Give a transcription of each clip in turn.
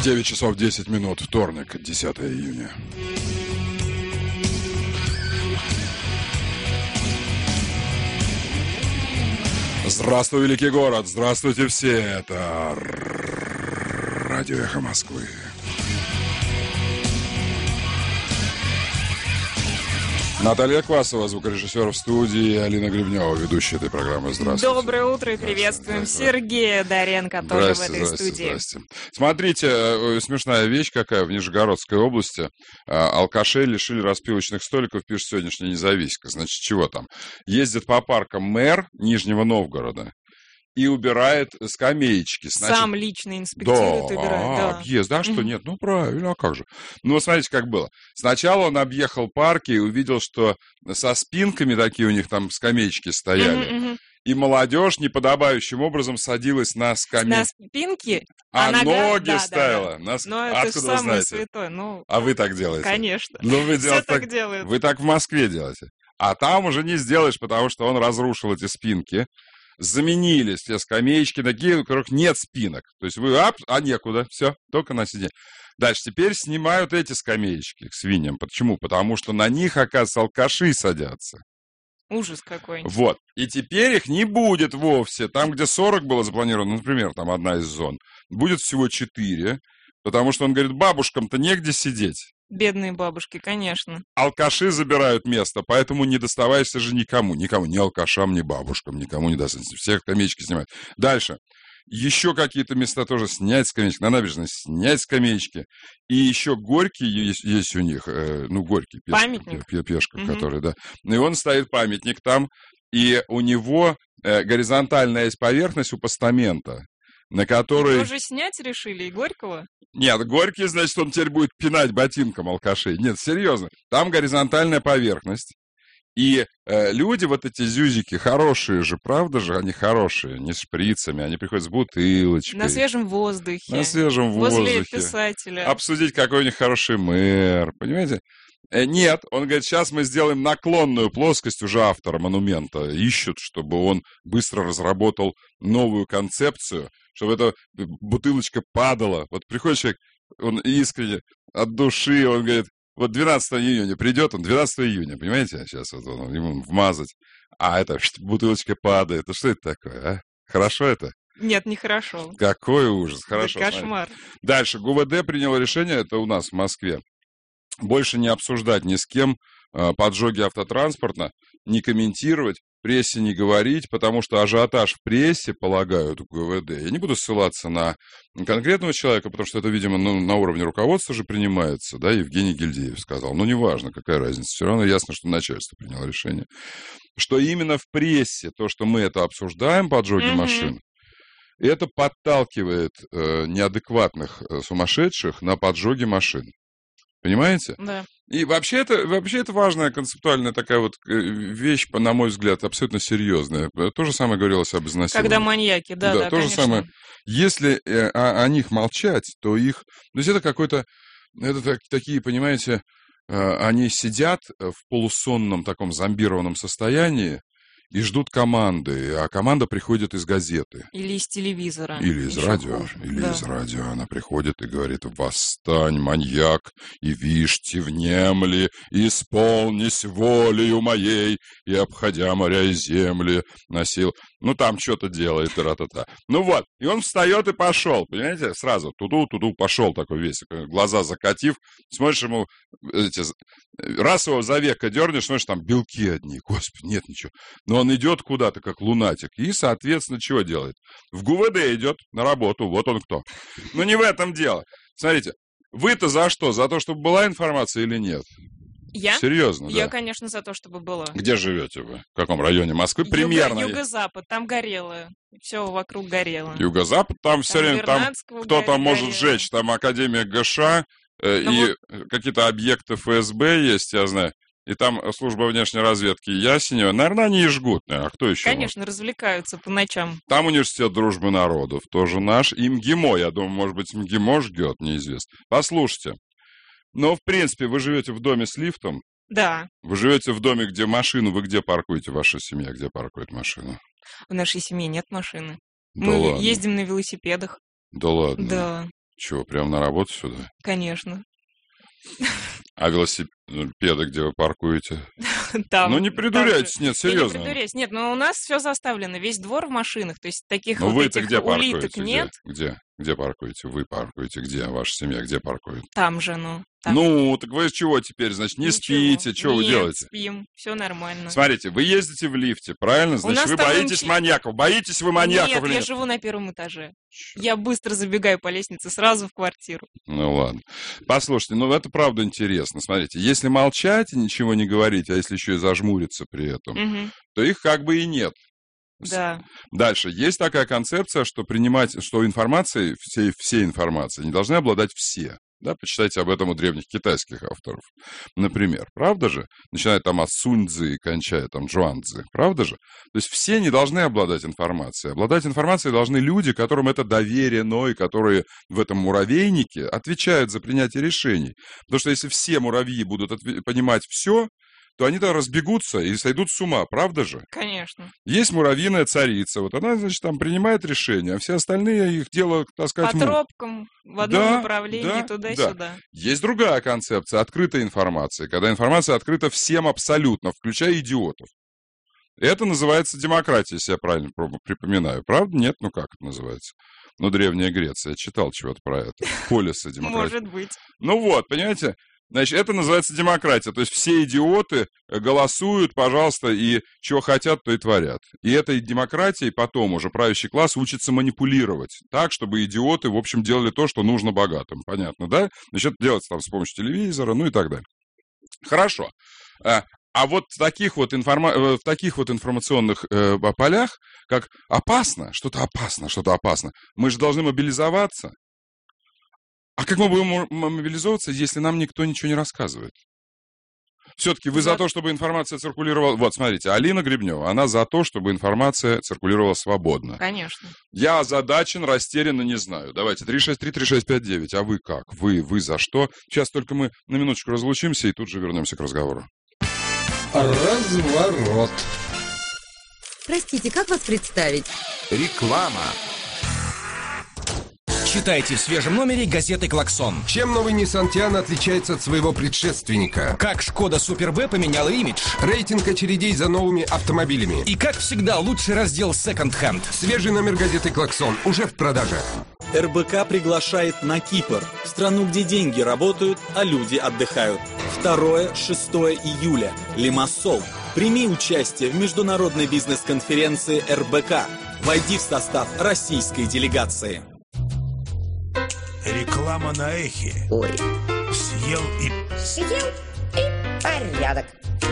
9 часов 10 минут, вторник, 10 июня. Здравствуй, великий город, здравствуйте все, это радио «Эхо Москвы». Наталья Квасова, звукорежиссер в студии, Алина Гребнева, ведущая этой программы. Здравствуйте. Доброе утро и приветствуем Сергея Доренко тоже в этой студии. Здрасте. Смотрите, смешная вещь какая в Нижегородской области. Алкашей лишили распивочных столиков, пишет сегодняшняя «Независимка». Значит, чего там? Ездит по паркам мэр Нижнего Новгорода и убирает скамеечки. Значит, сам лично инспектирует, убирает. Да, объезд, что нет? Ну, правильно, а как же? Ну, вот смотрите, как было. Сначала он объехал парки и увидел, что со спинками такие у них там скамеечки стояли. И молодежь неподобающим образом садилась на скамейки. На спинки, а ноги ставила. Да. Но это же самое святое. А вы так делаете? Конечно. Вы все так делают. Вы так в Москве делаете. А там уже не сделаешь, потому что он разрушил эти спинки. Заменили все скамеечки, такие, у которых нет спинок. То есть вы, некуда, все, только на сиденье. Дальше, теперь снимают эти скамеечки к свиньям. Почему? Потому что на них, оказывается, алкаши садятся. Ужас какой. Вот. И теперь их не будет вовсе. Там, где 40 было запланировано, например, там одна из зон, будет всего 4, потому что он говорит, бабушкам-то негде сидеть. Бедные бабушки, конечно. Алкаши забирают место, поэтому не доставаешься же никому. Никому, ни алкашам, ни бабушкам, никому не достанешься. Всех скамеечки снимают. Дальше. Еще какие-то места тоже снять скамеечки. На набережной снять скамеечки. И еще Горький есть у них. Горький. Памятник. Пешка, который, да. И он стоит памятник там. И у него горизонтальная есть поверхность у постамента, на которой... Вы уже снять решили и Горького? Нет, Горький, значит, он теперь будет пинать ботинком алкашей. Нет, серьезно. Там горизонтальная поверхность. И люди, вот эти зюзики, хорошие же, правда же, они хорошие, не с шприцами, они приходят с бутылочкой. На свежем воздухе. На свежем воздухе. Возле писателя. Обсудить, какой у них хороший мэр, понимаете? Нет, он говорит, сейчас мы сделаем наклонную плоскость, уже автора монумента ищут, чтобы он быстро разработал новую концепцию, чтобы эта бутылочка падала. Вот приходит человек, он искренне, от души, он говорит, вот 12 июня придет, он 12 июня, понимаете, сейчас вот он, ему вмазать, а это бутылочка падает, что это такое, а? Хорошо это? Нет, нехорошо. Какой ужас, хорошо. Да кошмар. Дальше, ГУВД приняло решение, это у нас в Москве, больше не обсуждать ни с кем поджоги автотранспорта, не комментировать, прессе не говорить, потому что ажиотаж в прессе, полагают, в ГУВД. Я не буду ссылаться на конкретного человека, потому что это, видимо, на уровне руководства же принимается, да, Евгений Гильдеев сказал. Ну, неважно, какая разница, все равно ясно, что начальство приняло решение. Что именно в прессе, то, что мы это обсуждаем, поджоги машин, это подталкивает неадекватных сумасшедших на поджоги машин. Понимаете? Да. И вообще это важная концептуальная такая вот вещь, на мой взгляд, абсолютно серьезная. То же самое говорилось об изнасиловании. Когда маньяки, да, то же конечно. самое. Если о них молчать, то их... То есть это какой-то... Это такие, понимаете, они сидят в полусонном таком зомбированном состоянии, и ждут команды, а команда приходит из газеты. Или из телевизора. Или из радио. Хуже. Или из радио. Она приходит и говорит, восстань, маньяк, и вишьте внемли, и исполнись волею моей, и, обходя моря и земли, носил... Ну, там что-то делает, тра-та-та. Ну вот, и он встает и пошел, понимаете, сразу, туду-туду, пошел такой весь, глаза закатив, смотришь ему, раз его за веко дернешь, смотришь, там белки одни, господи, нет ничего. Но он идет куда-то, как лунатик, и, соответственно, чего делает? В ГУВД идет на работу, вот он кто. Но не в этом дело. Смотрите, вы-то за что? За то, чтобы была информация или нет? Я? Серьезно, да. Я, конечно, за то, чтобы было. Где живете вы? В каком районе Москвы? Примерно. Юго-запад, там горело. Все вокруг горело. Юго-запад, там все время, там кто-то может сжечь, там Академия ГШ, и какие-то объекты ФСБ есть, я знаю. И там служба внешней разведки Ясенева. Наверное, они и жгут. А кто еще? Конечно, развлекаются по ночам. Там университет дружбы народов, тоже наш. И МГИМО, я думаю, может быть, МГИМО жгет, неизвестно. Послушайте. Но, в принципе, вы живете в доме с лифтом? Да. Вы живете в доме, где машину, вы где паркуете, ваша семья, где паркует машину? В нашей семье нет машины. Да Мы ладно. ездим на велосипедах. Да ладно? Да. Чего, прямо на работу сюда? Конечно. А велосипеды где вы паркуете? Там. Ну, не придуряйтесь, нет, серьезно. Не придуряйтесь. Нет, но у нас все заставлено, весь двор в машинах, то есть таких Ну, вот вы-то этих где улиток паркуете? нет. Где паркуете? Вы паркуете где? Ваша семья где паркует? Там же, там. Ну, так вы чего теперь, значит, не спите? Что вы делаете? Спим, все нормально. Смотрите, вы ездите в лифте, правильно? Значит, вы боитесь маньяков. Боитесь вы маньяков? Нет, я живу на 1-м этаже. Я быстро забегаю по лестнице сразу в квартиру. Ну, ладно. Послушайте, ну, это правда интересно. Смотрите, если молчать и ничего не говорить, а если еще и зажмуриться при этом, то их как бы и нет. Да. Дальше. Есть такая концепция, что информацией, всей информацией не должны обладать все. Да, почитайте об этом у древних китайских авторов. Например, правда же? Начиная там от Сунь Цзы и кончая там Джуан Цзы. Правда же? То есть все не должны обладать информацией. Обладать информацией должны люди, которым это доверено и которые в этом муравейнике отвечают за принятие решений. Потому что если все муравьи будут понимать все, то они тогда разбегутся и сойдут с ума, правда же? Конечно. Есть муравьиная царица, вот она, значит, там принимает решения, а все остальные их дело таскать по тропкам, в одном направлении, туда-сюда. Да. Есть другая концепция, открытая информация, когда информация открыта всем абсолютно, включая идиотов. Это называется демократия, если я правильно припоминаю. Правда? Нет? Ну как это называется? Ну, Древняя Греция, я читал чего-то про это. Полисы демократии. Может быть. Ну вот, понимаете? Значит, это называется демократия. То есть все идиоты голосуют, пожалуйста, и чего хотят, то и творят. И этой демократией потом уже правящий класс учится манипулировать так, чтобы идиоты, в общем, делали то, что нужно богатым. Понятно, да? Значит, это делается там с помощью телевизора, ну и так далее. Хорошо. А вот в таких вот информационных полях, как что-то опасно, мы же должны мобилизоваться. А как мы будем мобилизовываться, если нам никто ничего не рассказывает? Все-таки вы за то, чтобы информация циркулировала... Вот, смотрите, Алина Гребнева, она за то, чтобы информация циркулировала свободно. Конечно. Я озадачен, растерян и не знаю. Давайте, 363-3659. А вы как? Вы за что? Сейчас только мы на минуточку разлучимся и тут же вернемся к разговору. Разворот. Простите, как вас представить? Реклама. Читайте в свежем номере газеты «Клаксон». Чем новый Nissan Tiana отличается от своего предшественника? Как Шкода Супер Б поменяла имидж. Рейтинг очередей за новыми автомобилями. И, как всегда, лучший раздел «Секонд-хенд». Свежий номер газеты «Клаксон» уже в продаже. РБК приглашает на Кипр, страну, где деньги работают, а люди отдыхают. 2-6 июля. Лимассол. Прими участие в международной бизнес-конференции РБК. Войди в состав российской делегации. Реклама на эхе. Ой. Съел и порядок.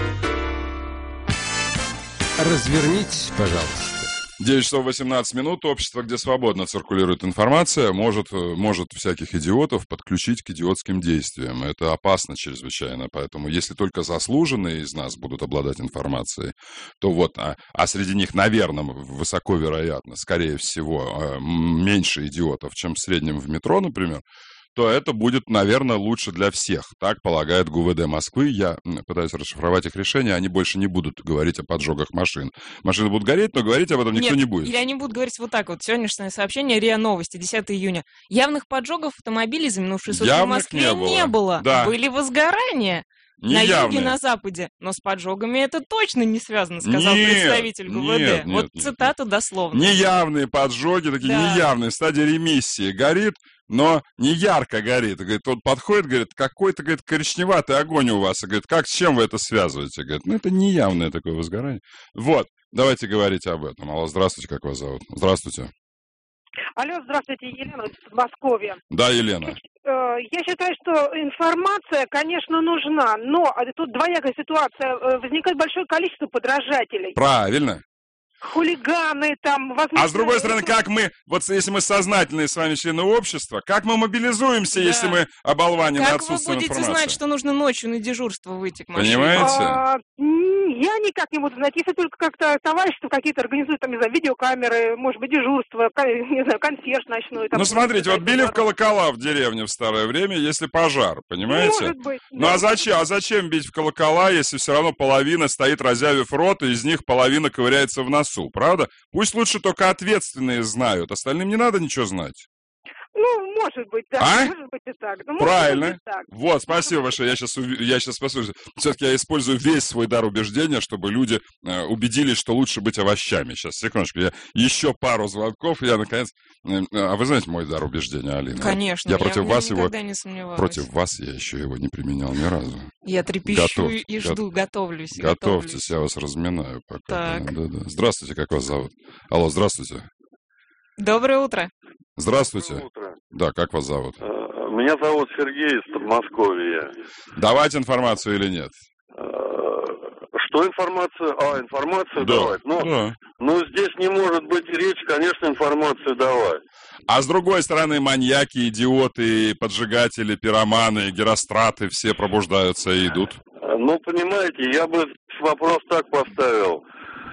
Развернитесь, пожалуйста. 9 часов 18 минут. Общество, где свободно циркулирует информация, может всяких идиотов подключить к идиотским действиям. Это опасно чрезвычайно. Поэтому если только заслуженные из нас будут обладать информацией, то вот, а среди них, наверное, высоко вероятно, скорее всего, меньше идиотов, чем в среднем в метро, например, то это будет, наверное, лучше для всех. Так полагает ГУВД Москвы. Я пытаюсь расшифровать их решение. Они больше не будут говорить о поджогах машин. Машины будут гореть, но говорить об этом никто не будет. Или они будут говорить вот так вот. Сегодняшнее сообщение РИА Новости, 10 июня. Явных поджогов автомобилей за минувшие сутки в Москве не было. Да. Были возгорания. На юге, на западе. Но с поджогами это точно не связано, сказал представитель ГУВД. Вот цитата дословно. Неявные поджоги, такие неявные, в стадии ремиссии. Горит, но не ярко горит. Говорит, он подходит, говорит, какой-то, говорит, коричневатый огонь у вас. И говорит, как, с чем вы это связываете? Говорит, ну, это неявное такое возгорание. Вот, давайте говорить об этом. Алло, здравствуйте, как вас зовут? Здравствуйте. Алло, здравствуйте, Елена из Подмосковья. Да, Елена. Я считаю, что информация, конечно, нужна, но тут двоякая ситуация. Возникает большое количество подражателей. Правильно. Хулиганы там, возможно... А с другой стороны, как мы, вот если мы сознательные с вами члены общества, как мы мобилизуемся, если мы оболванены отсутствием информации? Как вы будете знать, что нужно ночью на дежурство выйти к машине? Понимаете? Я никак не буду знать. Если только как-то товарищество какие-то организуют, там, не знаю, видеокамеры, может быть, дежурство, не знаю, консьерж ночной. Там, ну, смотрите, вот били в колокола в деревне в старое время, если пожар, понимаете? Может быть. Ну, да. А зачем бить в колокола, если все равно половина стоит, разъявив рот, и из них половина ковыряется в носу, правда? Пусть лучше только ответственные знают, остальным не надо ничего знать. Ну, может быть, да. А? Может быть и так. Ну, Правильно. может быть и так. Вот, спасибо большое. Я сейчас послушаю. Все-таки я использую весь свой дар убеждения, чтобы люди убедились, что лучше быть овощами. Сейчас, секундочку. Я еще пару звонков, и я, наконец... А вы знаете мой дар убеждения, Алина? Конечно. Я против вас его... не сомневалась. Против вас я еще его не применял ни разу. Я трепещу и жду, готовлюсь. Готовьтесь, я вас разминаю пока. Так. Да. Здравствуйте, как вас зовут? Алло, здравствуйте. Доброе утро. Здравствуйте. Доброе утро. Да, как вас зовут? Меня зовут Сергей из Подмосковья. Давать информацию или нет? Что информацию? Информацию Да. давать. Ну, здесь не может быть речь, конечно, информацию давать. А с другой стороны, маньяки, идиоты, поджигатели, пироманы, геростраты все пробуждаются и идут. Ну, понимаете, я бы вопрос так поставил,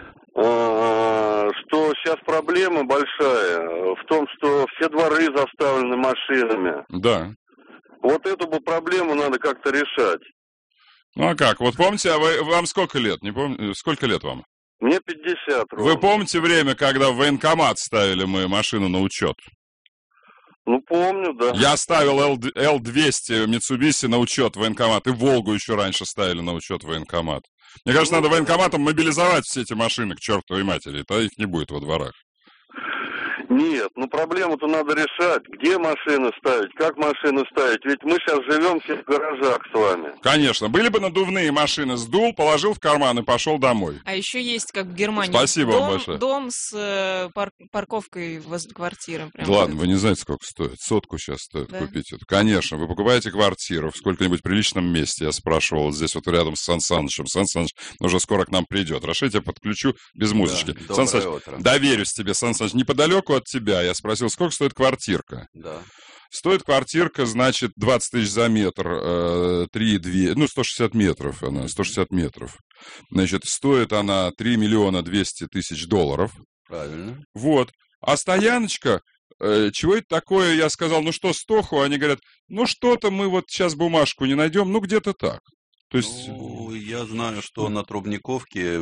что сейчас проблема большая в том, что все дворы заставлены машинами. Да. Вот эту бы проблему надо как-то решать. Ну а как? Вот помните, вам сколько лет? Не помню, сколько лет вам? Мне 50. Вы помните время, когда в военкомат ставили мы машину на учет? Ну, помню, да. Я ставил Л-200 Mitsubishi на учет в военкомат, и Волгу еще раньше ставили на учет в военкомат. Мне кажется, надо военкоматом мобилизовать все эти машины к чертовой матери, тогда их не будет во дворах. Нет, ну проблему-то надо решать. Где машины ставить, как машины ставить? Ведь мы сейчас живем все в гаражах с вами. Конечно. Были бы надувные машины, сдул, положил в карман и пошел домой. А еще есть, как в Германии, Спасибо вам большое. Дом с парковкой возле квартиры. Да ладно, вы не знаете, сколько стоит. 100 сейчас стоит купить это. Конечно, вы покупаете квартиру в сколько-нибудь приличном месте. Я спрашивал вот здесь вот рядом с Сан Санычем. Сан Саныч уже скоро к нам придет. Хорошо, я тебя подключу без музычки. Да, Сан Саныч, доверюсь тебе, Сан Саныч. Неподалеку от тебя я спросил, сколько стоит квартирка? Да. Стоит квартирка, значит, 20 тысяч за метр, 3,2, 160 метров она, 160 метров. Значит, стоит она 3 миллиона 200 тысяч долларов. Правильно. Вот. А стояночка, чего это такое? Я сказал, ну что, Стоху? Они говорят, ну что-то мы вот сейчас бумажку не найдем, ну где-то так. То есть... Ну, я знаю, что на Трубниковке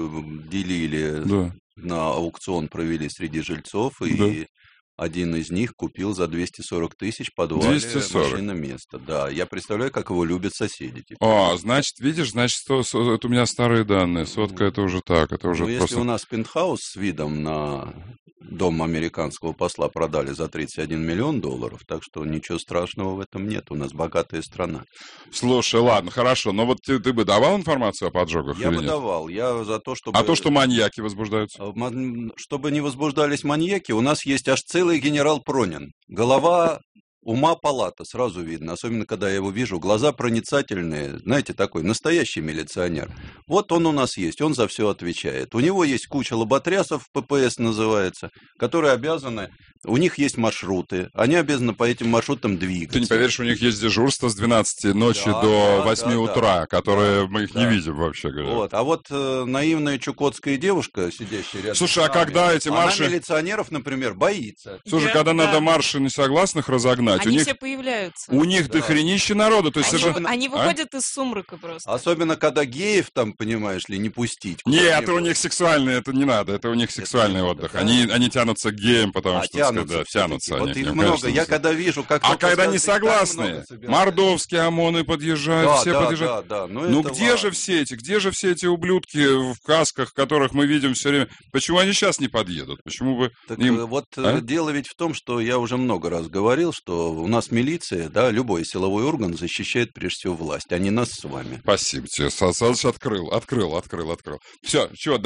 делили, на аукцион провели среди жильцов, и один из них купил за 240 тысяч подвале машиноместо. Да, я представляю, как его любят соседи. Значит, видишь, это у меня старые данные. Сотка это уже так, это уже просто... Если у нас пентхаус с видом на дом американского посла продали за 31 миллион долларов, так что ничего страшного в этом нет. У нас богатая страна. Слушай, ладно, хорошо, но вот ты бы давал информацию о поджогах или нет? Я бы давал. Я за то, чтобы... А то, что маньяки возбуждаются? Чтобы не возбуждались маньяки, у нас есть аж целый генерал Пронин. Голова ума палата, сразу видно, особенно когда я его вижу. Глаза проницательные, знаете, такой настоящий милиционер. Вот он у нас есть, он за все отвечает. У него есть куча лоботрясов, ППС называется, которые обязаны, у них есть маршруты, они обязаны по этим маршрутам двигаться. Ты не поверишь, у них есть дежурство с 12 ночи до 8 утра, которые мы их не видим вообще, говоря. Вот. А вот наивная чукотская девушка, сидящая рядом с нами, когда эти марши... Она милиционеров, например, боится. Слушай, когда надо марши несогласных разогнать, они все появляются. У них дохренище народу. То есть они выходят из сумрака просто. Особенно, когда геев там, понимаешь ли, не пустить. Нет, это у них сексуальный, это не надо, это у них сексуальный отдых. Да? Они тянутся к геям, потому что тянутся вот они. Их много. Я когда вижу, как... А когда не согласны, мордовские ОМОНы подъезжают, все подъезжают. Ну где же все эти ублюдки в касках, которых мы видим все время? Почему они сейчас не подъедут? Почему бы им... Вот дело ведь в том, что я уже много раз говорил, что у нас милиция, да, любой силовой орган защищает прежде всего власть, а не нас с вами. Спасибо тебе, Саныч, открыл. Все, что,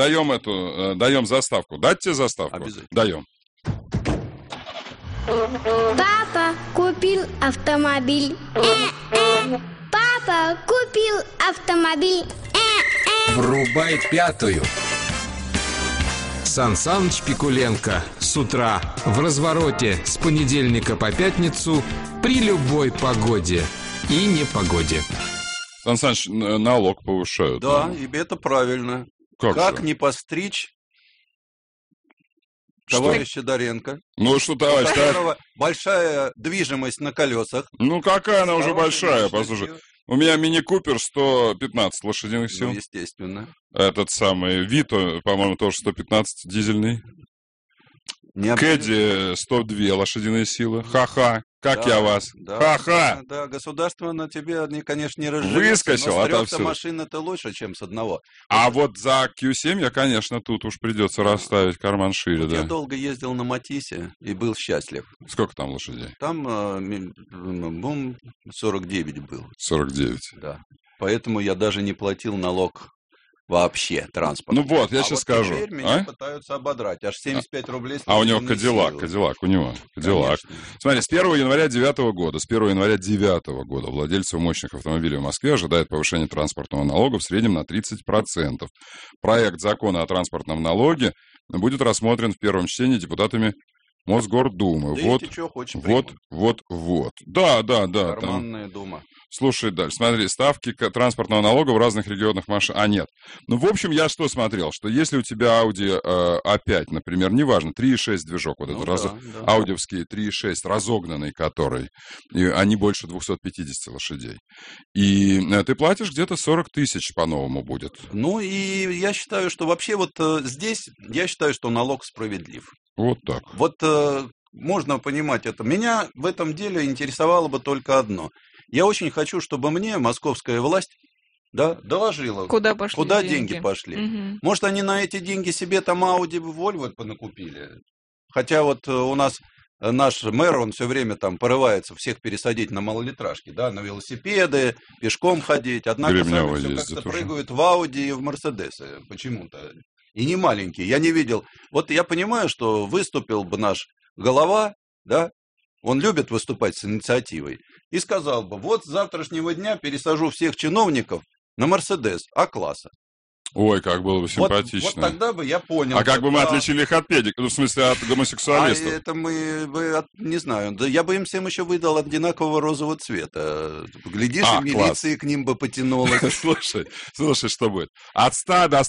даем заставку. Дать тебе заставку? Обязательно. Даем. Папа купил автомобиль. Папа купил автомобиль. Врубай пятую. Сан Саныч Пикуленко с утра в развороте с понедельника по пятницу при любой погоде и непогоде. Сан Саныч, налог повышают. Да, и это правильно. Как не постричь товарища Доренко? Ну что, товарищ, большая движимость на колесах. Ну какая она уже большая, послушай. У меня мини-купер 115 лошадиных сил. Ну, естественно. Этот самый Вито, по-моему, тоже 115 дизельный. Кэдди 102 лошадиные силы. Ха-ха. Как да, я вас? Да, Ха-ха. Да, государство на тебе, конечно, не разживется. Выскочил но с 3 отовсюду. машин это лучше, чем с 1. А вот за Q7 я, конечно, тут уж придется расставить карман шире, вот да. Я долго ездил на Матисе и был счастлив. Сколько там лошадей? Там 49 был. 49. Да. Поэтому я даже не платил налог вообще транспорт. Ну вот, я сейчас скажу. Теперь меня пытаются ободрать. Аж 75 рублей. А у него Кадиллак у него. Кадиллак. Смотри, с 1 января 2009 года, владельцев мощных автомобилей в Москве ожидает повышение транспортного налога в среднем на 30%. Проект закона о транспортном налоге будет рассмотрен в первом чтении депутатами Мосгордумы. Вот. Да. Карманная дума. Слушай дальше. Смотри, ставки транспортного налога в разных регионах машин. А, нет. Ну, в общем, я что смотрел? Что если у тебя Audi A5, например, неважно, 3.6 движок, вот этот аудиевский 3.6, разогнанный который, и они больше 250 лошадей. И ты платишь где-то 40 тысяч по-новому будет. Ну, и я считаю, что вообще вот здесь, я считаю, что налог справедлив. Вот так. Вот можно понимать это. Меня в этом деле интересовало бы только одно. Я очень хочу, чтобы мне московская власть доложила, куда деньги пошли. Угу. Может, они на эти деньги себе там Ауди, Вольво понакупили. Хотя вот у нас наш мэр, он все время там порывается всех пересадить на малолитражки, да, на велосипеды, пешком ходить. Однако сами все как-то прыгают в Ауди и в Мерседесы почему-то. И не маленькие. Я не видел. Вот я понимаю, что выступил бы наш глава, да, он любит выступать с инициативой, и сказал бы, вот с завтрашнего дня пересажу всех чиновников на Мерседес А-класса. Ой, как было бы симпатично. Вот тогда бы я понял. А как бы мы отличили их от педиков, в смысле от гомосексуалистов? А это мы бы, не знаю, да я бы им всем еще выдал одинакового розового цвета. Глядишь, и милиция к ним бы потянулась. Слушай, что будет? От 100 до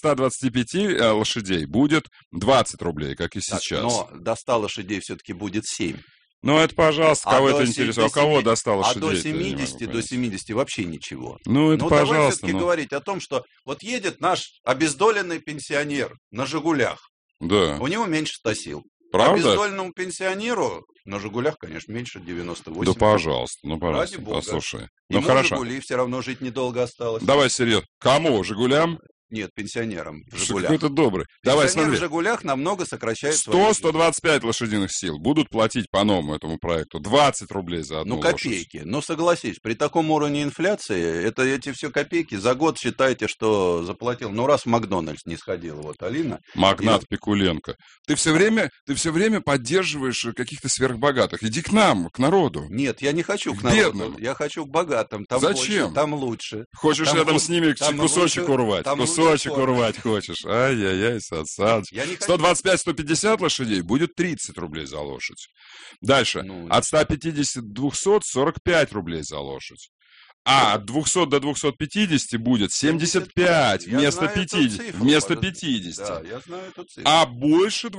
125 лошадей будет 20 рублей, как и сейчас. Но до 100 лошадей все-таки будет 7. Ну, это, пожалуйста, кого это интересует? А кого достало лошадей? А до 70 вообще ничего. Ну, это, пожалуйста. Давай все-таки говорить о том, что вот едет наш обездоленный пенсионер на «Жигулях». Да. У него меньше 100 сил. Правда? Обездоленному пенсионеру на «Жигулях», конечно, меньше 98. Да, пожалуйста, ради бога. Послушай. Ему хорошо. «Жигули» все равно жить недолго осталось. Давай серьезно. Кому? «Жигулям»? Нет, пенсионерам в «Жигулях». Какой-то добрый. Давай, смотри. В «Жигулях» намного сокращает 100-125 лошадиных сил будут платить по новому этому проекту 20 рублей за одну лошадь. Копейки. Ну, согласись, при таком уровне инфляции, эти все копейки, за год считайте, что заплатил. Ну, раз в Макдональдс не сходила, вот Алина. Магнат Пикуленко. Ты все время поддерживаешь каких-то сверхбогатых. Иди к нам, к народу. Нет, я не хочу к народу. Бедным. Я хочу к богатым. Там зачем? Больше, там лучше. Хочешь там рядом с ними кусочек урвать? Кусочек урвать хочешь. Ай-яй-яй, Саныч. 125-150 лошадей будет 30 рублей за лошадь. Дальше. От 150 до 200 45 рублей за лошадь. А от 200 до 250 будет 75 вместо 50. Вместо 50. Да, я знаю эту цифру. А больше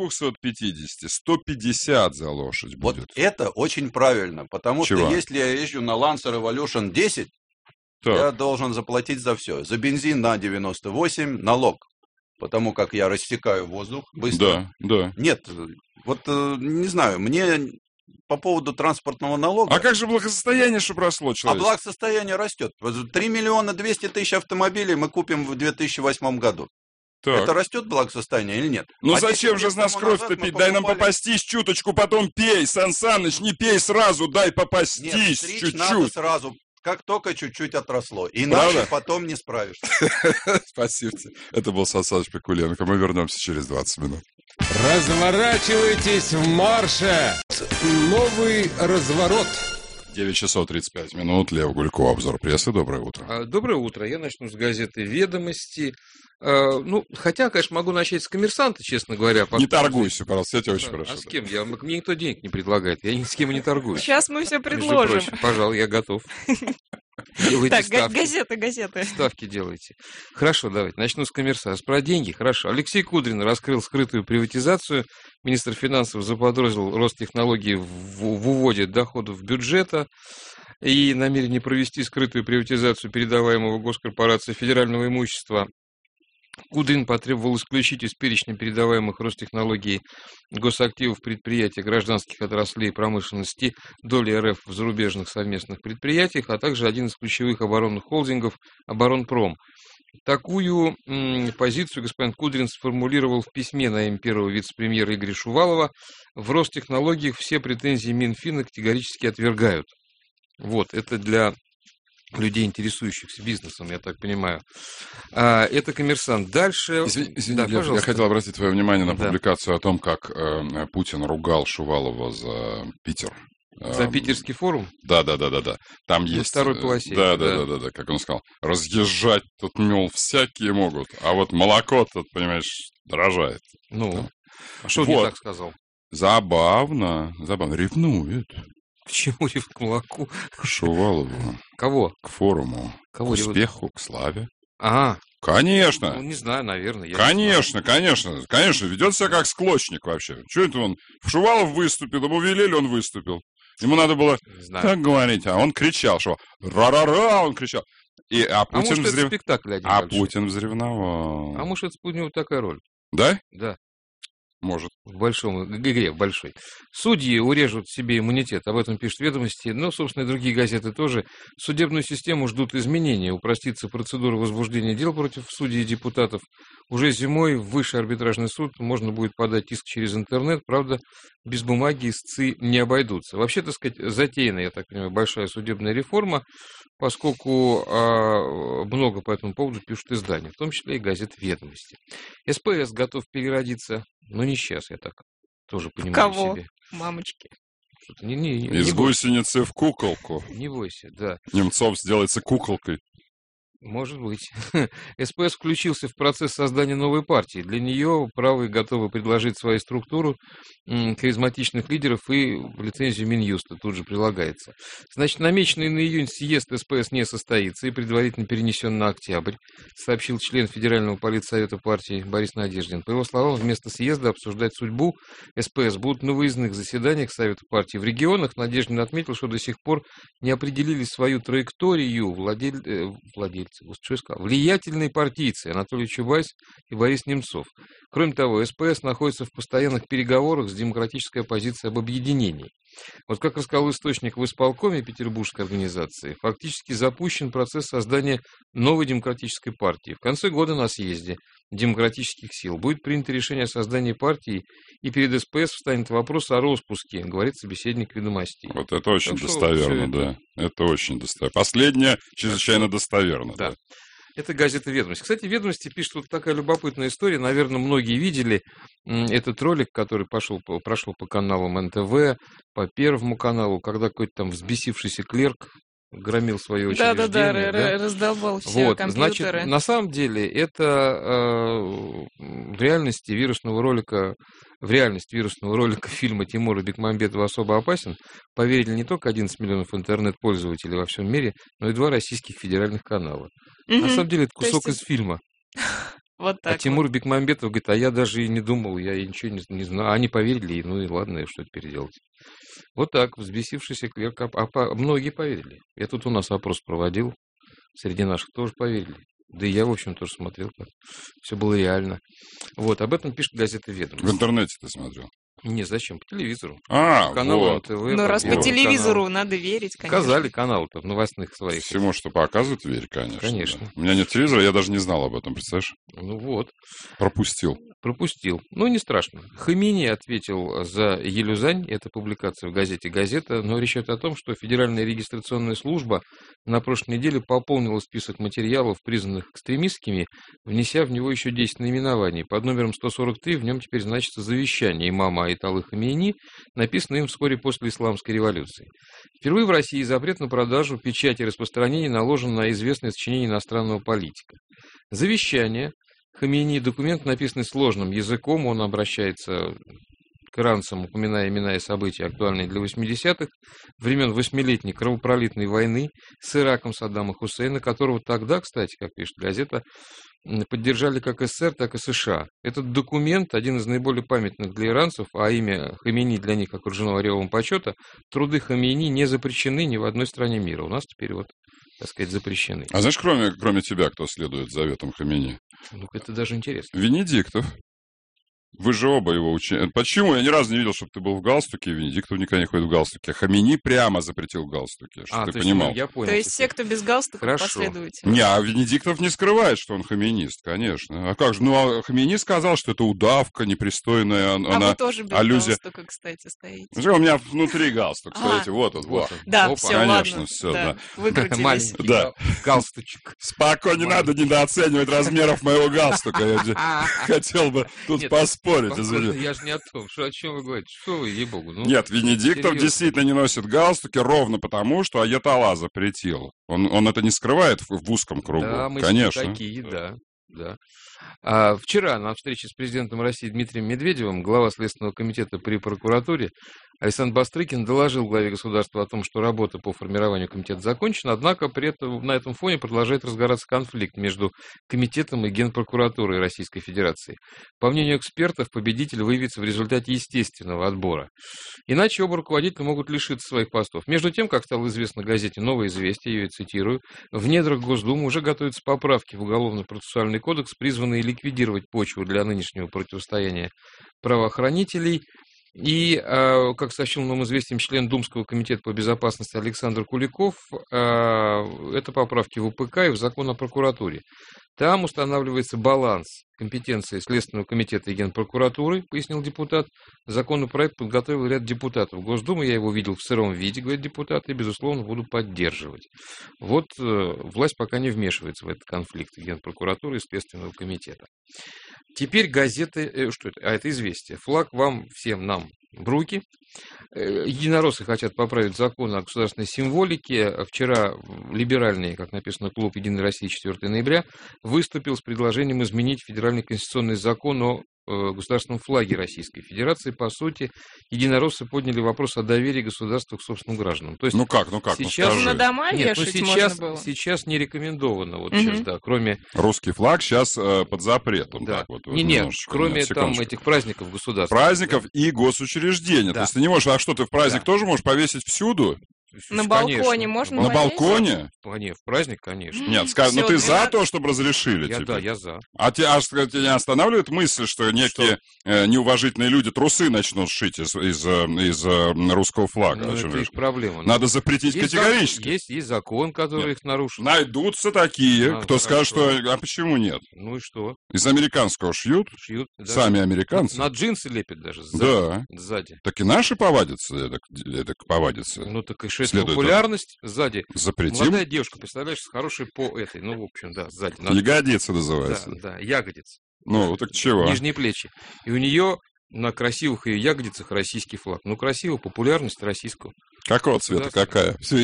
250 150 за лошадь будет. Вот это очень правильно, потому что если я езжу на Lancer Evolution 10, я должен заплатить за все. За бензин на 98 налог, потому как я рассекаю воздух быстро. Да. Нет, вот не знаю, мне по поводу транспортного налога... А как же благосостояние, чтобы росло человечество? А благосостояние растет. 3 миллиона 200 тысяч автомобилей мы купим в 2008 году. Так. Это растет благосостояние или нет? Ну зачем же из нас кровь-то пить? Дай нам попастись чуточку, потом пей. Сан Саныч, не пей сразу, дай попастись чуть-чуть. Надо сразу. Как только чуть-чуть отросло. Иначе потом не справишься. Спасибо тебе. Это был Сан Саныч Пикуленко. Мы вернемся через 20 минут. Разворачивайтесь в марше. Новый разворот. 9 часов 35 минут. Лев Гулько, обзор прессы. Доброе утро. Доброе утро. Я начну с газеты «Ведомости». Хотя, конечно, могу начать с «Коммерсанта», честно говоря. Не торгуйся, пожалуйста, я тебя очень прошу. А с кем? Мне никто денег не предлагает, я ни с кем и не торгуюсь. Сейчас мы все предложим. Пожалуй, я готов. Так, газеты. Ставки делайте. Хорошо, давайте. Начну с «Коммерсанта». Про деньги, хорошо. Алексей Кудрин раскрыл скрытую приватизацию. Министр финансов заподозрил Ростехнологии в уводе доходов бюджета и намерение провести скрытую приватизацию передаваемого госкорпорации федерального имущества. Кудрин потребовал исключить из перечня передаваемых Ростехнологией госактивов предприятий гражданских отраслей промышленности доли РФ в зарубежных совместных предприятиях, а также один из ключевых оборонных холдингов «Оборонпром». Такую позицию господин Кудрин сформулировал в письме на имя первого вице-премьера Игоря Шувалова. В Ростехнологиях все претензии Минфина категорически отвергают. Вот, это для людей, интересующихся бизнесом, я так понимаю. Это «Коммерсант». Дальше... Извини, да, я хотел обратить твое внимание на публикацию о том, как Путин ругал Шувалова за Питер. За питерский форум? Да. Там есть... На второй полосе. Да, как он сказал. Разъезжать тут, мол, всякие могут, а вот молоко тут, понимаешь, дорожает. Ну, а что он не так сказал? Забавно. Ревнует. К чему к молоку? К Шувалову. Кого? К форуму. Кого? К успеху, к славе. Ага. Конечно. Ну, не знаю, наверное. Конечно, ведет себя как склочник вообще. Что это он? Шувалов выступил, ему велели, он выступил. Ему надо было так говорить, а он кричал, что ра-ра-ра, он кричал. Путин может, это спектакль один большой. Путин взревновал. А может, это у него такая роль. Да? Да. Может. В большом игре, в большой. Судьи урежут себе иммунитет, об этом пишут «Ведомости», но, собственно, и другие газеты тоже. Судебную систему ждут изменения, упростится процедура возбуждения дел против судей и депутатов. Уже зимой в высший арбитражный суд можно будет подать иск через интернет, правда, без бумаги истцы не обойдутся. Вообще, так сказать, затеяна, я так понимаю, большая судебная реформа, поскольку много по этому поводу пишут издания, в том числе и газеты «Ведомости». СПС готов переродиться, но не сейчас, я так тоже понимаю кого? Себе. Мамочки. Из гусеницы в куколку. Не бойся, да. Немцов сделается куколкой. Может быть. СПС включился в процесс создания новой партии. Для нее правые готовы предложить свою структуру харизматичных лидеров, и в лицензию Минюста тут же прилагается. Значит, намеченный на июнь съезд СПС не состоится и предварительно перенесен на октябрь, сообщил член Федерального политсовета партии Борис Надеждин. По его словам, вместо съезда обсуждать судьбу СПС будут на выездных заседаниях Совета партии в регионах. Надеждин отметил, что до сих пор не определили свою траекторию влиятельные партийцы Анатолий Чубайс и Борис Немцов. Кроме того, СПС находится в постоянных переговорах с демократической оппозицией об объединении. Вот как рассказал источник в исполкоме Петербургской организации, фактически запущен процесс создания новой демократической партии. В конце года на съезде демократических сил будет принято решение о создании партии, и перед СПС встанет вопрос о распуске, говорит собеседник «Ведомостей». Вот это очень достоверно, да. Это очень достоверно. Последнее чрезвычайно достоверно. Да. Это газета «Ведомости». Кстати, «Ведомости» пишет вот такая любопытная история. Наверное, многие видели этот ролик, который прошел по каналам НТВ, по Первому каналу, когда какой-то там взбесившийся клерк громил свои учреждения. Да, раздолбал все компьютеры. Значит, на самом деле, это в реальность вирусного ролика фильма Тимура Бекмамбетова «Особо опасен» поверили не только 11 миллионов интернет-пользователей во всем мире, но и 2 российских федеральных канала. На самом деле, это кусок из фильма. Вот так. А Тимур Бекмамбетов говорит, а я даже и не думал, я ничего не знаю. А они поверили, ну и ладно, что теперь делать. Вот так, взбесившийся клерк, многие поверили. Я тут у нас опрос проводил, среди наших тоже поверили. Да и я, в общем, тоже смотрел, как все было реально. Вот, об этом пишет газета «Ведомости». В интернете ты смотрел? Не, зачем? По телевизору. Канал вот. НТВ. Ну, раз по телевизору надо верить, конечно. Сказали канал-то в новостных своих. Всему, что показывают, верь, конечно. Конечно. Да. У меня нет телевизора, я даже не знал об этом, представляешь? Ну вот. Пропустил. Ну, не страшно. Хамини ответил за Елюзань, это публикация в газете «Газета», но речь идет о том, что Федеральная регистрационная служба на прошлой неделе пополнила список материалов, признанных экстремистскими, внеся в него еще 10 наименований. Под номером 143 в нем теперь значится завещание имама Айталы Хамини, написанное им вскоре после Исламской революции. Впервые в России запрет на продажу, печать и распространение наложен на известное сочинение иностранного политика. Завещание Хамини, документ, написанный сложным языком, он обращается к иранцам, упоминая имена и события, актуальные для 80-х, времен 8-летней кровопролитной войны с Ираком Саддама Хусейна, которого тогда, кстати, как пишет газета, поддержали как СССР, так и США. Этот документ, один из наиболее памятных для иранцев, а имя Хамини для них окружено ореолом почета, труды Хамини не запрещены ни в одной стране мира. У нас теперь вот, так сказать, запрещены. А знаешь, кроме тебя, кто следует заветам Хамини? Ну, это даже интересно. Венедиктов. Вы же оба его учили. Почему? Я ни разу не видел, чтобы ты был в галстуке. Венедиктов никогда не ходит в галстуке. Хамини прямо запретил галстуки, чтобы ты понимал. Я понял. То есть все, кто без галстука, последователи. Не, а Венедиктов не скрывает, что он хаминист, конечно. А как же? Ну, а Хамини сказал, что это удавка, непристойная вы тоже без аллюзия. галстука, кстати, стоите. У меня внутри галстук, стоите, вот он, вот он. Да, Опа, все, конечно, ладно. все, да. Выкрутились. Маленький галстучек. Спокойно, не надо недооценивать размеров моего галстука. Я хотел бы тут поспорить, извините. Я же не о том, о чем вы говорите. Что вы, ей-богу. Нет, Венедиктов действительно не носит галстуки ровно потому, что Аятолла запретил. Он это не скрывает в узком кругу. Да, мы конечно. такие, да. Вчера на встрече с президентом России Дмитрием Медведевым глава Следственного комитета при прокуратуре Александр Бастрыкин доложил главе государства о том, что работа по формированию комитета закончена, однако при этом на этом фоне продолжает разгораться конфликт между комитетом и Генпрокуратурой Российской Федерации. По мнению экспертов, победитель выявится в результате естественного отбора. Иначе оба руководителя могут лишиться своих постов. Между тем, как стало известно газете «Новое известие», я ее цитирую, в недрах Госдумы уже готовятся поправки в Уголовно-процессуальный кодекс, призванные ликвидировать почву для нынешнего противостояния правоохранителей. И, как сообщил новым известием член Думского комитета по безопасности Александр Куликов, это поправки в УПК и в закон о прокуратуре. Там устанавливается баланс компетенции Следственного комитета и Генпрокуратуры, пояснил депутат. Законопроект подготовил ряд депутатов Госдумы, я его видел в сыром виде, говорит депутат, и, безусловно, буду поддерживать. Вот власть пока не вмешивается в этот конфликт Генпрокуратуры и Следственного комитета. Теперь газеты, что это? Это «Известия». Флаг вам, всем нам в руки. Единороссы хотят поправить закон о государственной символике. Вчера либеральный, как написано, клуб «Единой России» 4 ноября выступил с предложением изменить федеральный конституционный закон о государственном флаге Российской Федерации. По сути, единороссы подняли вопрос о доверии государства к собственным гражданам. То есть ну как? Сейчас на дома вешать можно было? Сейчас не рекомендовано. Вот сейчас, да, кроме... Русский флаг сейчас под запретом. Да. Так вот, нет, кроме там этих праздников государства. Праздников и госучреждений. Да. То есть ты не можешь, а что, ты в праздник тоже можешь повесить всюду? На балконе можно На балконе? Не, в праздник, конечно. Нет, но ты за то, чтобы разрешили тебе? Да, я за. А тебя не останавливает мысль, что некие неуважительные люди трусы начнут шить из русского флага? Ну, это их проблема. Надо запретить категорически. Есть закон, который их нарушил. Найдутся такие, кто скажет, что... А почему нет? Ну и что? Из американского шьют? Шьют. Сами американцы? На джинсы лепят даже сзади. Так и наши повадятся, это повадятся. Ну так и популярность сзади. Запретим. Молодая девушка, представляешь, с хорошей по этой, в общем, да, сзади. Ягодица называется. Да, ягодица. Ну, так чего? Нижние плечи. И у нее на красивых ее ягодицах российский флаг. Ну, красиво, популярность российского. Какого цвета, какая? Все,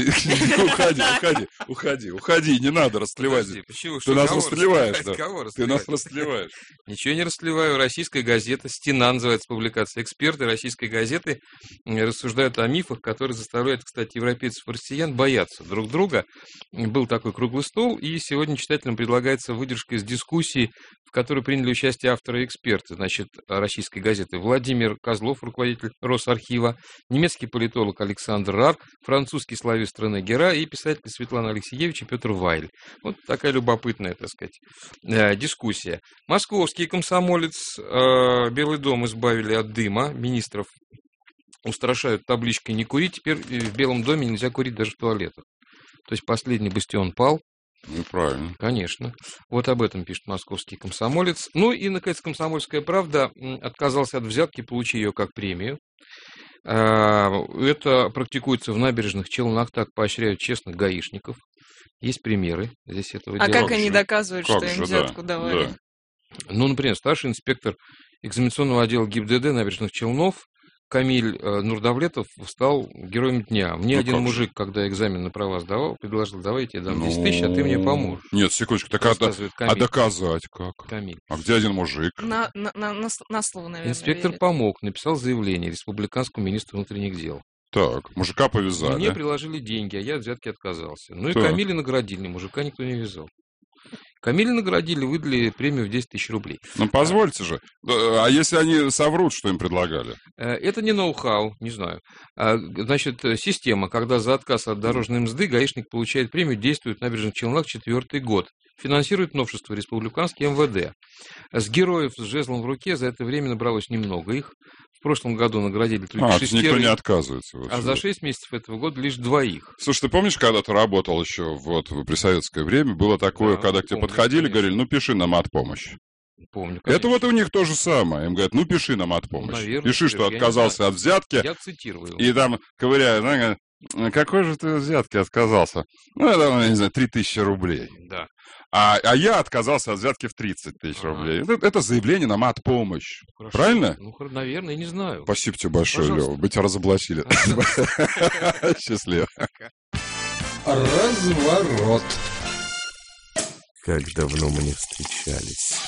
уходи, не надо растлевать. Ты нас растлеваешь. Ты нас растлеваешь. Ничего не растлеваю. Российская газета, «Стена» называется публикация. Эксперты российской газеты рассуждают о мифах, которые заставляют, кстати, европейцев и россиян бояться друг друга. Был такой круглый стол, и сегодня читателям предлагается выдержка из дискуссии, в которой приняли участие авторы и эксперты, значит, российской газеты. Владимир Козлов, руководитель Росархива, немецкий политолог Александр Рар, французский славист Рене Гера и писатель Светлана Алексеевич и Петр Вайль. Вот такая любопытная, так сказать, дискуссия. Московский комсомолец, Белый дом избавили от дыма, министров устрашают табличкой «Не курить», теперь в Белом доме нельзя курить даже в туалетах. То есть последний бастион пал. Ну, правильно. Конечно. Вот об этом пишет московский комсомолец. Ну и, наконец, «Комсомольская правда» отказался от взятки, получив ее как премию. Это практикуется в набережных Челнах, так поощряют честных гаишников. Есть примеры здесь этого дела. А как они доказывают, что им взятку давали? Да. Ну, например, старший инспектор экзаменационного отдела ГИБДД набережных Челнов Камиль Нурдавлетов стал героем дня. Мне один мужик, когда экзамен на права сдавал, предложил: давай я тебе дам 10 тысяч, а ты мне поможешь. Нет, секундочку, так а доказать как? Камиль. А где один мужик? На слово, наверное. Инспектор помог, написал заявление республиканскому министру внутренних дел. Так, мужика повязали. Мне приложили деньги, а я от взятки отказался. Ну и Камиля наградили, мужика никто не вязал. Камиля наградили, выдали премию в 10 тысяч рублей. Ну, позвольте же. А если они соврут, что им предлагали? Это не ноу-хау, не знаю. Значит, система, когда за отказ от дорожной мзды гаишник получает премию, действует в набережных Челнах 4-й год. финансирует новшество республиканский МВД. С героев с жезлом в руке за это время набралось немного их. В прошлом году наградили только 6. Никто не отказывается. А за 6 месяцев этого года лишь 2. Слушай, ты помнишь, когда ты работал еще при советское время, было такое, когда к тебе подходили, говорили, ну, пиши нам матпомощь. Помню, конечно. Это вот у них то же самое. Им говорят, ну, пиши нам матпомощь. Наверное, пиши, что отказался от взятки. Я цитирую. И там ковыряют, говорят, какой же ты от взятки отказался? Ну, это, я не знаю, 3000 рублей. Да. А я отказался от взятки в 30 тысяч рублей. Это заявление на матпомощь. Хорошо. Правильно? Ну, наверное, я не знаю. Спасибо тебе большое, Пожалуйста. Лёва. Мы тебя разоблачили. Счастливо. Разворот. Как давно мы не встречались.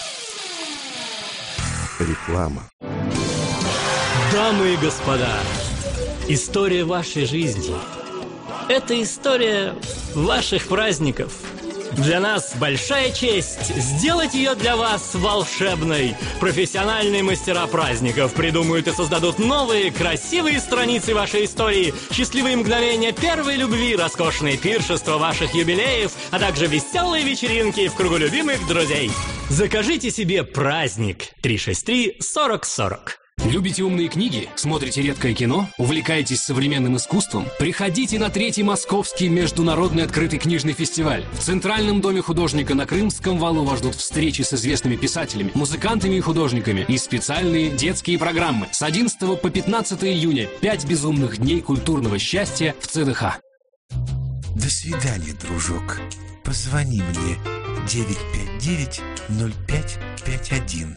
Реклама. Дамы и господа, история вашей жизни. Это история ваших праздников. Для нас большая честь сделать ее для вас волшебной. Профессиональные мастера праздников придумают и создадут новые, красивые страницы вашей истории, счастливые мгновения первой любви, роскошные пиршества ваших юбилеев, а также веселые вечеринки в кругу любимых друзей. Закажите себе праздник 363-4040. Любите умные книги? Смотрите редкое кино? Увлекаетесь современным искусством? Приходите на 3-й Московский международный открытый книжный фестиваль. В Центральном доме художника на Крымском валу вас ждут встречи с известными писателями, музыкантами и художниками и специальные детские программы. С 11 по 15 июня 5 безумных дней культурного счастья в ЦДХ. До свидания, дружок. Позвони мне 959-0551.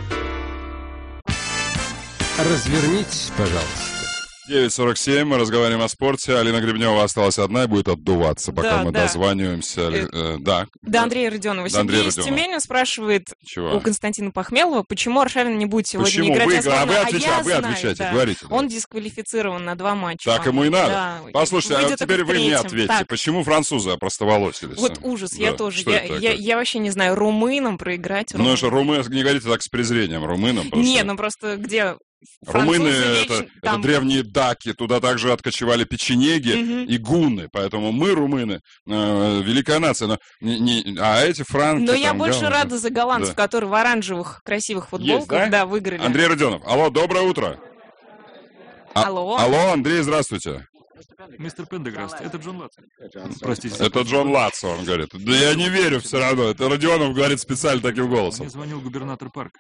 Развернитесь, пожалуйста. 9:47, мы разговариваем о спорте. Алина Гребнева осталась одна и будет отдуваться, пока мы дозваниваемся. Да, Андрея Родионова. Сергей из Тюмени спрашивает у Константина Пахмелова, почему Аршавин не будет сегодня играть за сборную. Вы отвечайте, говорите. Он дисквалифицирован на 2 матча. Так ему и надо. Послушайте, а теперь вы мне ответьте. Почему французы опростоволосились? Вот ужас, я тоже. Я вообще не знаю, румынам проиграть. Ну, что румыны, не говорите так с презрением, румынам. Не, ну просто где... Румыны это древние даки, туда также откочевали печенеги и гунны, поэтому мы, румыны, великая нация, а эти франки... Но я больше рада за голландцев, которые в оранжевых красивых футболках выиграли. Андрей Родионов, алло, доброе утро. Алло, Андрей, здравствуйте. Мистер Пендеграст, это Джон Лацо. Простите. Это Джон Лацо, он говорит. Да я не верю все равно. Это Родионов говорит специально таким голосом. Мне звонил губернатор парка.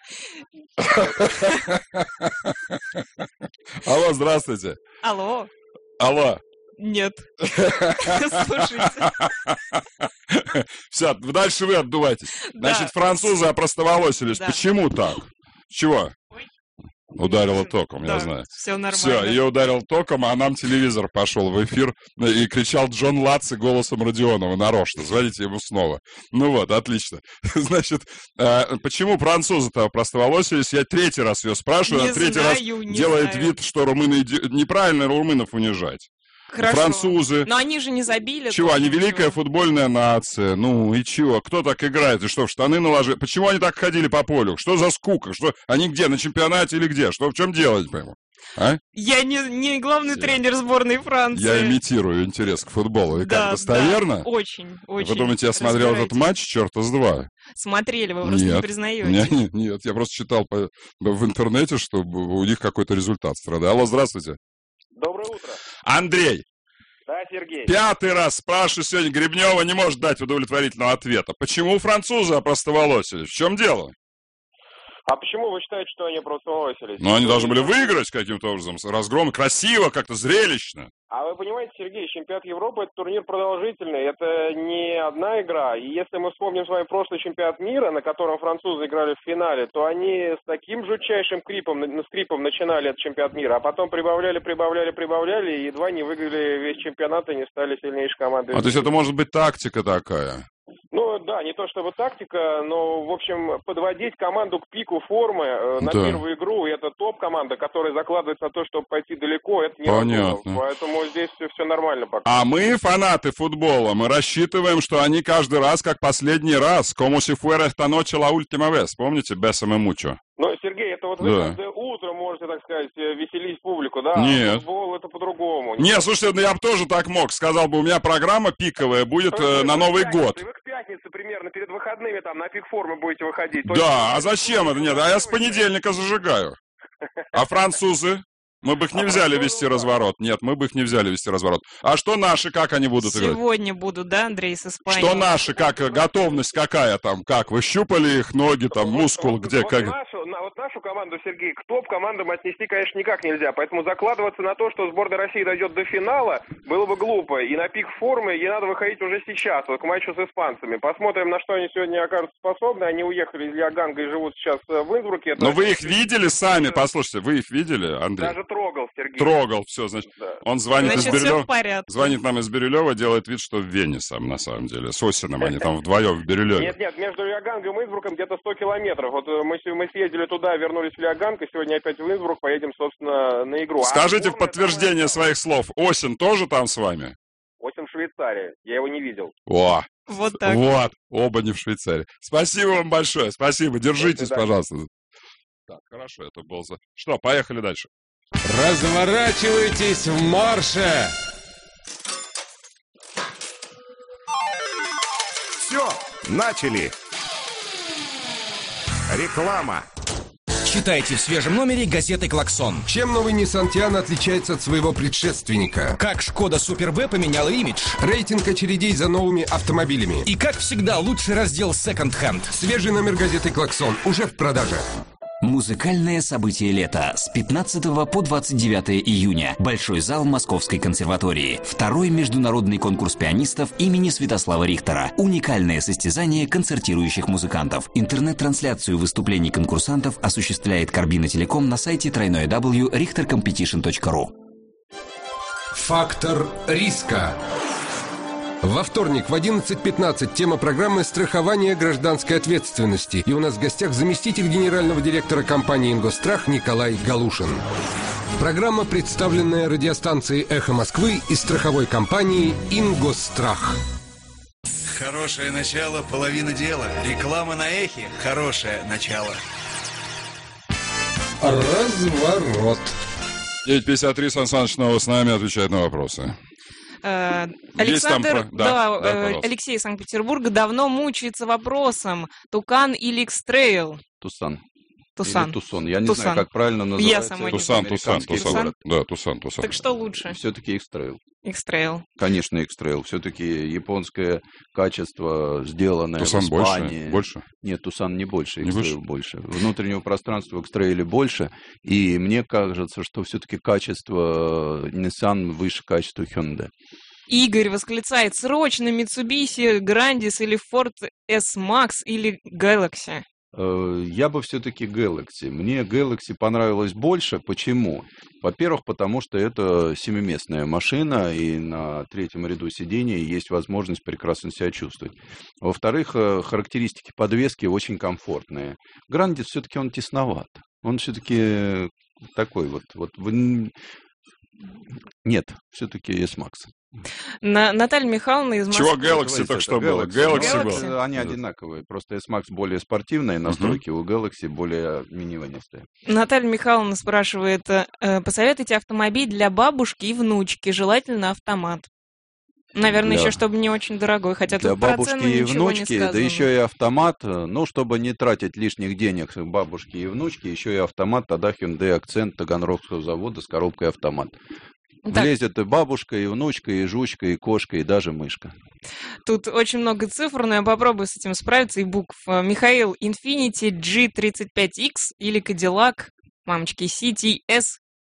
Алло, здравствуйте. Алло. Нет. Слушайте. Все, дальше вы отдувайтесь. Значит, французы опростоволосились. Почему так? Чего? Ударила током, я знаю. Все нормально. Все, ее ударил током, а нам телевизор пошел в эфир и кричал Джон Лаци голосом Родионова нарочно. Звоните ему снова. Ну вот, отлично. Значит, почему французы-то опростоволосились? Я 3-й раз ее спрашиваю, а 3-й раз делает вид, что румыны неправильно румынов унижать. Хорошо. Французы. Но они же не забили. Чего? Они великая футбольная нация. Ну и чего? Кто так играет? И что, в штаны наложили? Почему они так ходили по полю? Что за скука? Что? Они где? На чемпионате или где? Что, в чем дело, не пойму? А? Я не главный тренер сборной Франции. Я имитирую интерес к футболу. И как, достоверно? Да, очень. Вы думаете, я смотрел этот матч черта с два? Смотрели, вы просто не признаете. Нет, я просто читал в интернете, что у них какой-то результат страдает. Алло, здравствуйте. Доброе утро. Андрей. Да, Сергей. 5-й раз спрашиваю сегодня, Гребнева не может дать удовлетворительного ответа. Почему французы опростоволосились? В чем дело? А почему вы считаете, что они опростоволосились? Ну, они должны были выиграть каким-то образом, с разгромом, красиво, как-то зрелищно. А вы понимаете, Сергей, чемпионат Европы — это турнир продолжительный, это не одна игра. И если мы вспомним с вами прошлый чемпионат мира, на котором французы играли в финале, то они с таким жутчайшим скрипом начинали этот чемпионат мира, а потом прибавляли, и едва не выиграли весь чемпионат и не стали сильнейшей командой. А то есть это может быть тактика такая? Ну да, не то чтобы тактика, но, в общем, подводить команду к пику формы на первую игру, это топ-команда, которая закладывается на то, чтобы пойти далеко, это невозможно. Поэтому здесь все нормально пока. А мы, фанаты футбола, мы рассчитываем, что они каждый раз, как последний раз, como si fuera esta noche la última vez. Помните? Bésame mucho. Ну, Сергей, это вот вы каждое утро можете, так сказать, веселить публику, да? Нет. А футбол это по-другому. Нет, слушайте, я бы тоже так мог. Сказал бы, у меня программа пиковая будет на Новый год. Вы к пятницы примерно, перед выходными, там, на пик формы будете выходить. Да, а зачем это? Нет, а я с понедельника зажигаю. А французы? Мы бы их не взяли вести разворот. Нет, мы бы их не взяли вести разворот. А что наши, как они будут играть? Сегодня будут, да, Андрей, с Испанией? Что наши, как готовность какая там, как? Вы щупали их ноги, там, мускул, где, как? Нашу команду, Сергей, к топ-командам отнести, конечно, никак нельзя. Поэтому закладываться на то, что сборная России дойдет до финала, было бы глупо. И на пик формы ей надо выходить уже сейчас, вот к матчу с испанцами. Посмотрим, на что они сегодня окажутся способны. Они уехали из Лиаганга и живут сейчас в Инсбруке. Но вы их видели сами? Послушайте, вы их видели, Андрей? Даже трогал, Сергей. Трогал, все, значит. Да. Он звонит из Бирюлева. Звонит нам из Бирюлева, делает вид, что в Вене сам, на самом деле. С Осиным они там вдвоем в Бирюлеве. Нет, между Лиагангом и Инсбруком где-то 100 километров. Вот мы съездили туда, вернулись в Лиаганг, и сегодня опять в Инсбрук поедем, собственно, на игру. Скажите в подтверждение своих слов, Осин тоже там с вами? Осин в Швейцарии, я его не видел. О, вот так. Вот, оба не в Швейцарии. Спасибо вам большое, спасибо, держитесь, пожалуйста. Так, хорошо, это был за... Что, поехали дальше. Разворачивайтесь в марше! Все, начали! Реклама. Читайте в свежем номере газеты «Клаксон». Чем новый Nissan Tiana отличается от своего предшественника? Как Шкода Супер Б поменяла имидж? Рейтинг очередей за новыми автомобилями. И как всегда, лучший раздел Second Hand. Свежий номер газеты «Клаксон» уже в продаже. Музыкальное событие лета с 15 по 29 июня. Большой зал Московской консерватории. Второй международный конкурс пианистов имени Святослава Рихтера. Уникальное состязание концертирующих музыкантов. Интернет-трансляцию выступлений конкурсантов осуществляет Карбина Телеком на сайте www.richtercompetition.ru. Фактор риска. Во вторник в 11:15 тема программы «Страхование гражданской ответственности». И у нас в гостях заместитель генерального директора компании «Ингосстрах» Николай Галушин. Программа, представленная радиостанцией «Эхо Москвы» и страховой компанией «Ингосстрах». Хорошее начало, половина дела. Реклама на Эхе – хорошее начало. Разворот. 9:53, Сан Саныч снова с нами, отвечает на вопросы. Александр, Алексей из Санкт-Петербурга давно мучается вопросом: Тукан или X-Trail? Тусан. Тусан. Или Тусон. Я не знаю, как правильно называется. Я сама не знаю. Тусан. Да, Тусан. Так что лучше? Все-таки X-Trail. X-Trail. Конечно, X-Trail. Все-таки японское качество, сделанное Тусан в Испании. Больше? Нет, Тусан не больше, X-Trail больше. Внутреннего пространства в X-Trail больше. И мне кажется, что все-таки качество Nissan выше качества Hyundai. Игорь восклицает: срочно Mitsubishi Grandis или Ford S-Max или Galaxy? Я бы все-таки Galaxy. Мне Galaxy понравилось больше. Почему? Во-первых, потому что это семиместная машина, и на третьем ряду сидений есть возможность прекрасно себя чувствовать. Во-вторых, характеристики подвески очень комфортные. Grandis все-таки он тесноват. Он все-таки такой вот. Нет, все-таки S-Max. Наталья Михайловна из Москвы. Чего Galaxy так что было? Galaxy был. Они одинаковые. Просто S-Max более спортивные настройки, у Galaxy более миниванистые. Наталья Михайловна спрашивает: посоветуйте автомобиль для бабушки и внучки, желательно автомат. Наверное, еще чтобы не очень дорогой, хотя для тут про цену бабушки и ничего внучки, не сказано. Да еще и автомат, чтобы не тратить лишних денег бабушки и внучки, еще и автомат, тогда Hyundai Accent Таганрогского завода с коробкой автомат. Так. Влезет и бабушка, и внучка, и жучка, и кошка, и даже мышка. Тут очень много цифр, но я попробую с этим справиться, и букв. Михаил, Infiniti G35X или Cadillac, мамочки, CTS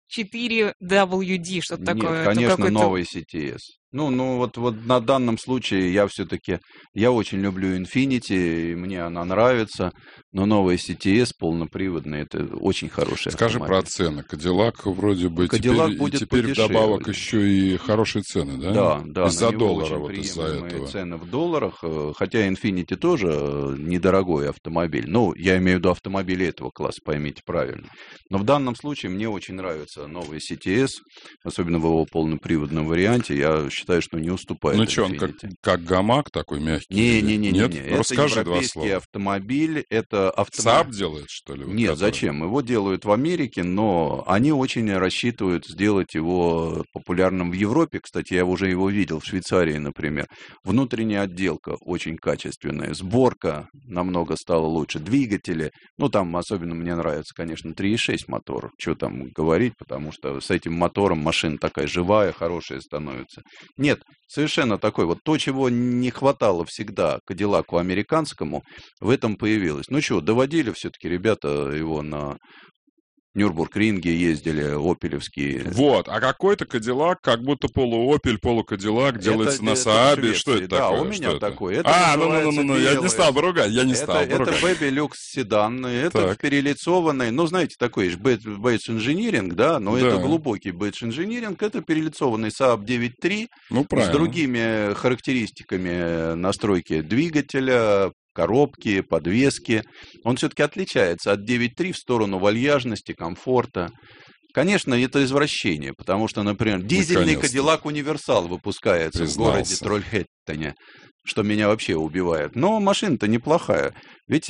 4WD, что-то такое. Нет, конечно, новый CTS. Вот на данном случае я очень люблю Infiniti, и мне она нравится, но новый CTS полноприводный, это очень хороший Скажи автомобиль. про цены. Кадиллак вроде бы Cadillac будет теперь вдобавок еще и хорошие цены, да? Да, из-за доллара, очень из-за этого. Цены в долларах, хотя Infiniti тоже недорогой автомобиль. Я имею в виду автомобили этого класса, поймите правильно. Но в данном случае мне очень нравится новый CTS, особенно в его полноприводном варианте. Я считаю, что не уступает. Ну что, он как гамак такой мягкий? Не. Нет? Это Расскажи два европейский слова. автомобиль, это СААБ делает, что ли? Нет, который... зачем? Его делают в Америке, но они очень рассчитывают сделать его популярным в Европе. Кстати, я уже его видел в Швейцарии, например. Внутренняя отделка очень качественная, сборка намного стала лучше, двигатели, ну там особенно мне нравится, конечно, 3.6 мотор, что там говорить, потому что с этим мотором машина такая живая, хорошая становится. Нет, совершенно такой вот то, чего не хватало всегда Кадиллаку американскому, в этом появилось. Ну что, доводили все-таки ребята его на Нюрбург-ринге, ездили опелевские. Вот, а какой-то Кадиллак, как будто полуопель, полукадиллак, делается на Саабе. Что это такое? Да, у меня такой. Это ну, я не стал бы ругать, Это Baby Lux седан, это перелицованный, ну, знаете, такой же Bates Engineering, да, но это глубокий Bates Engineering, это перелицованный Saab 9.3 с другими характеристиками настройки двигателя, коробки, подвески. Он все-таки отличается от 9.3 в сторону вальяжности, комфорта. Конечно, это извращение, потому что, например, дизельный Кадиллак Универсал выпускается в городе Трольхеттене, что меня вообще убивает. Но машина-то неплохая. Ведь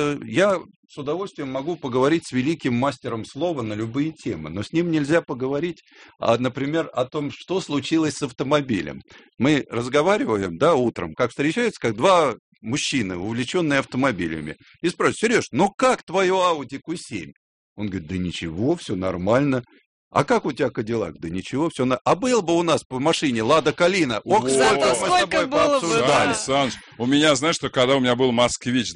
я с удовольствием могу поговорить с великим мастером слова на любые темы, но с ним нельзя поговорить, например, о том, что случилось с автомобилем. Мы разговариваем, да, утром, как встречаются, как два мужчины, увлеченные автомобилями, и спрашивают: Сереж, ну как твое Audi Q7? Он говорит: да ничего, все нормально. А как у тебя Кадиллак? Да ничего, все нормально. А был бы у нас по машине Лада Калина, сколько было бы, да. Саныч, у меня, знаешь, что когда у меня был Москвич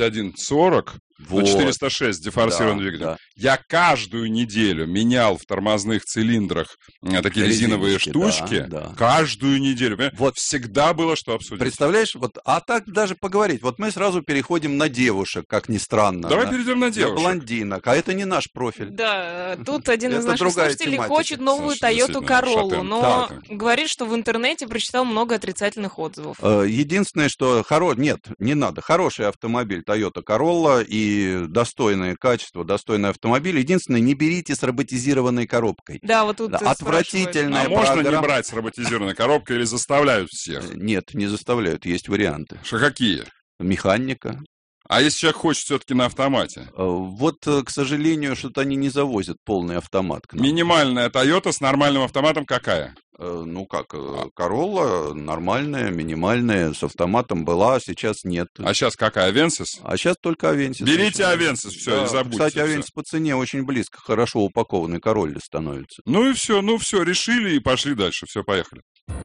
2140, вот. 406 дефорсированный двигатель, я каждую неделю менял в тормозных цилиндрах такие резиновые штучки, каждую неделю. Вот всегда было что обсудить. Представляешь, вот, а так даже поговорить. Вот мы сразу переходим на девушек, как ни странно. Давай перейдем на девушек. На блондинок, а это не наш профиль. Да, тут один из наших слушателей хочет новую Toyota Corolla, но говорит, что в интернете прочитал много отрицательных отзывов. Единственное, что... Нет, не надо. Хороший автомобиль Toyota Corolla и достойное качество, достойный автомобиль. Единственное, не берите с роботизированной коробкой. Да, вот тут отвратительная программа. Можно не брать с роботизированной коробкой или заставляют всех? Нет, не заставляют, есть варианты. Что какие? Механика. А если человек хочет все-таки на автомате? Вот, к сожалению, что-то они не завозят полный автомат к нам. Минимальная Toyota с нормальным автоматом какая? Ну как, Corolla нормальная, минимальная, с автоматом была, а сейчас нет. А сейчас какая, Avensis? А сейчас только Avensis. Берите Avensis, все, да, не забудьте. Кстати, Avensis по цене очень близко, хорошо упакованный Corolla становится. Ну и все, решили и пошли дальше, все, поехали.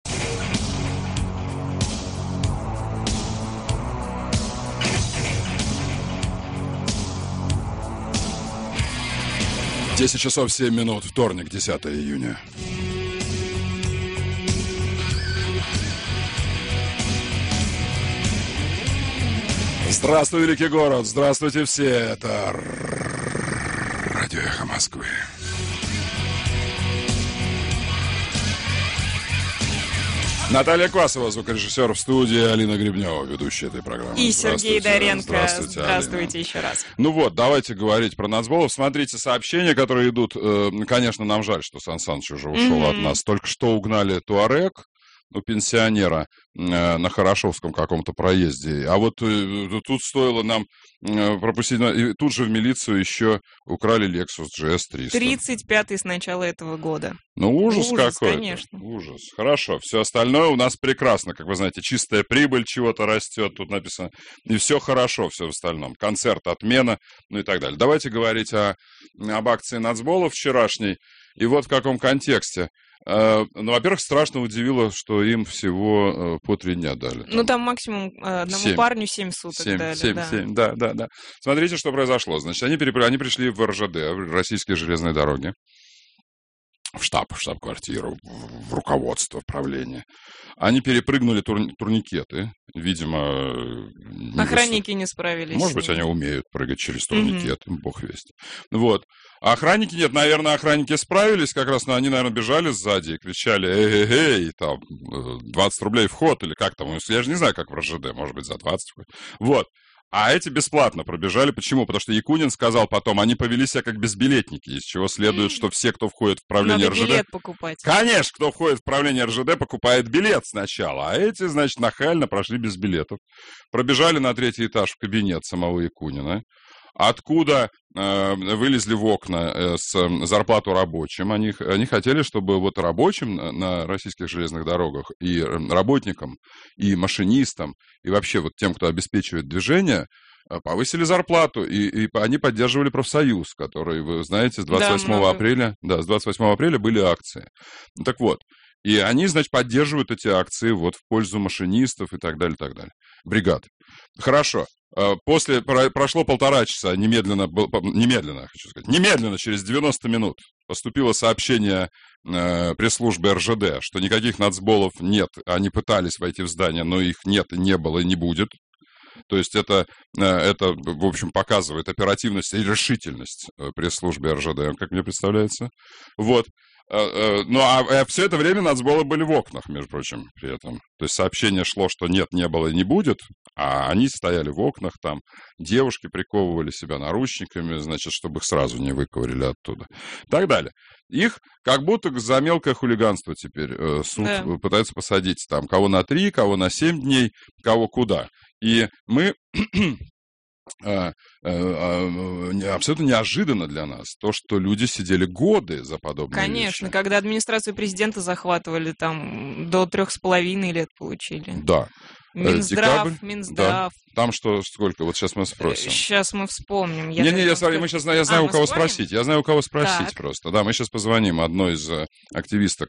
Десять часов 7 минут, вторник, 10 июня. Здравствуй, великий город! Здравствуйте все! Это Радио Эхо Москвы. Наталья Квасова, звукорежиссер в студии, Алина Гребнева, ведущая этой программы. И Сергей Доренко. Здравствуйте еще раз. Ну вот, давайте говорить про нацболов. Смотрите сообщения, которые идут. Конечно, нам жаль, что Сан Саныч уже ушел от нас. Только что угнали Туарек у пенсионера на Хорошевском каком-то проезде. А вот тут стоило нам пропустить... И тут же в милицию еще украли Lexus GS 300. 35-й с начала этого года. Ну, ужас какой-то. Конечно. Ужас. Хорошо. Все остальное у нас прекрасно. Как вы знаете, чистая прибыль чего-то растет. Тут написано. И все хорошо, все в остальном. Концерт, отмена, ну и так далее. Давайте говорить об акции нацболов вчерашней. И вот в каком контексте. Ну, во-первых, страшно удивило, что им всего по 3 дня дали. Ну, там максимум одному парню 7 суток дали. 7, да. Смотрите, что произошло. Значит, они пришли в РЖД, в Российские железные дороги, в штаб-квартиру, в руководство, в правление. Они перепрыгнули турникеты. Видимо... Охранники не справились. Может быть, они умеют прыгать через турникет, бог весть. Вот. А охранники, нет, наверное, охранники справились как раз, но они, наверное, бежали сзади и кричали: эй, там, 20 рублей вход, или как там, я же не знаю, как в РЖД, может быть, за 20 вход. Вот. А эти бесплатно пробежали. Почему? Потому что Якунин сказал потом, они повели себя как безбилетники, из чего следует, что все, кто входит в правление Надо РЖД... билет покупать. Конечно, кто входит в правление РЖД, покупает билет сначала. А эти, значит, нахально прошли без билетов. Пробежали на 3-й этаж в кабинет самого Якунина. Откуда вылезли в окна с зарплату рабочим. Они хотели, чтобы вот рабочим на российских железных дорогах и работникам, и машинистам, и вообще вот тем, кто обеспечивает движение, повысили зарплату, и они поддерживали профсоюз, который, вы знаете, с 28 апреля, с 28 апреля были акции. Так вот, и они, значит, поддерживают эти акции вот в пользу машинистов и так далее, бригад. Хорошо. Прошло 1,5 часа, немедленно, через 90 минут поступило сообщение пресс-службы РЖД, что никаких нацболов нет, они пытались войти в здание, но их нет, не было и не будет. То есть это, в общем, показывает оперативность и решительность пресс-службы РЖД, как мне представляется. Вот. Все это время нацболы были в окнах, между прочим, при этом. То есть сообщение шло, что нет, не было и не будет, а они стояли в окнах, там девушки приковывали себя наручниками, значит, чтобы их сразу не выковырили оттуда. И так далее. Их как будто за мелкое хулиганство теперь суд пытается посадить там кого на 3, кого на 7 дней, кого куда. И мы... абсолютно неожиданно для нас то, что люди сидели годы за подобные Конечно, вещи. Когда администрацию президента захватывали, там до 3,5 лет получили. Да. Минздрав. Да. Там сколько? Вот сейчас мы спросим. Сейчас мы вспомним. Я знаю, у кого спросить. Я знаю, у кого спросить просто. Да, мы сейчас позвоним одной из активисток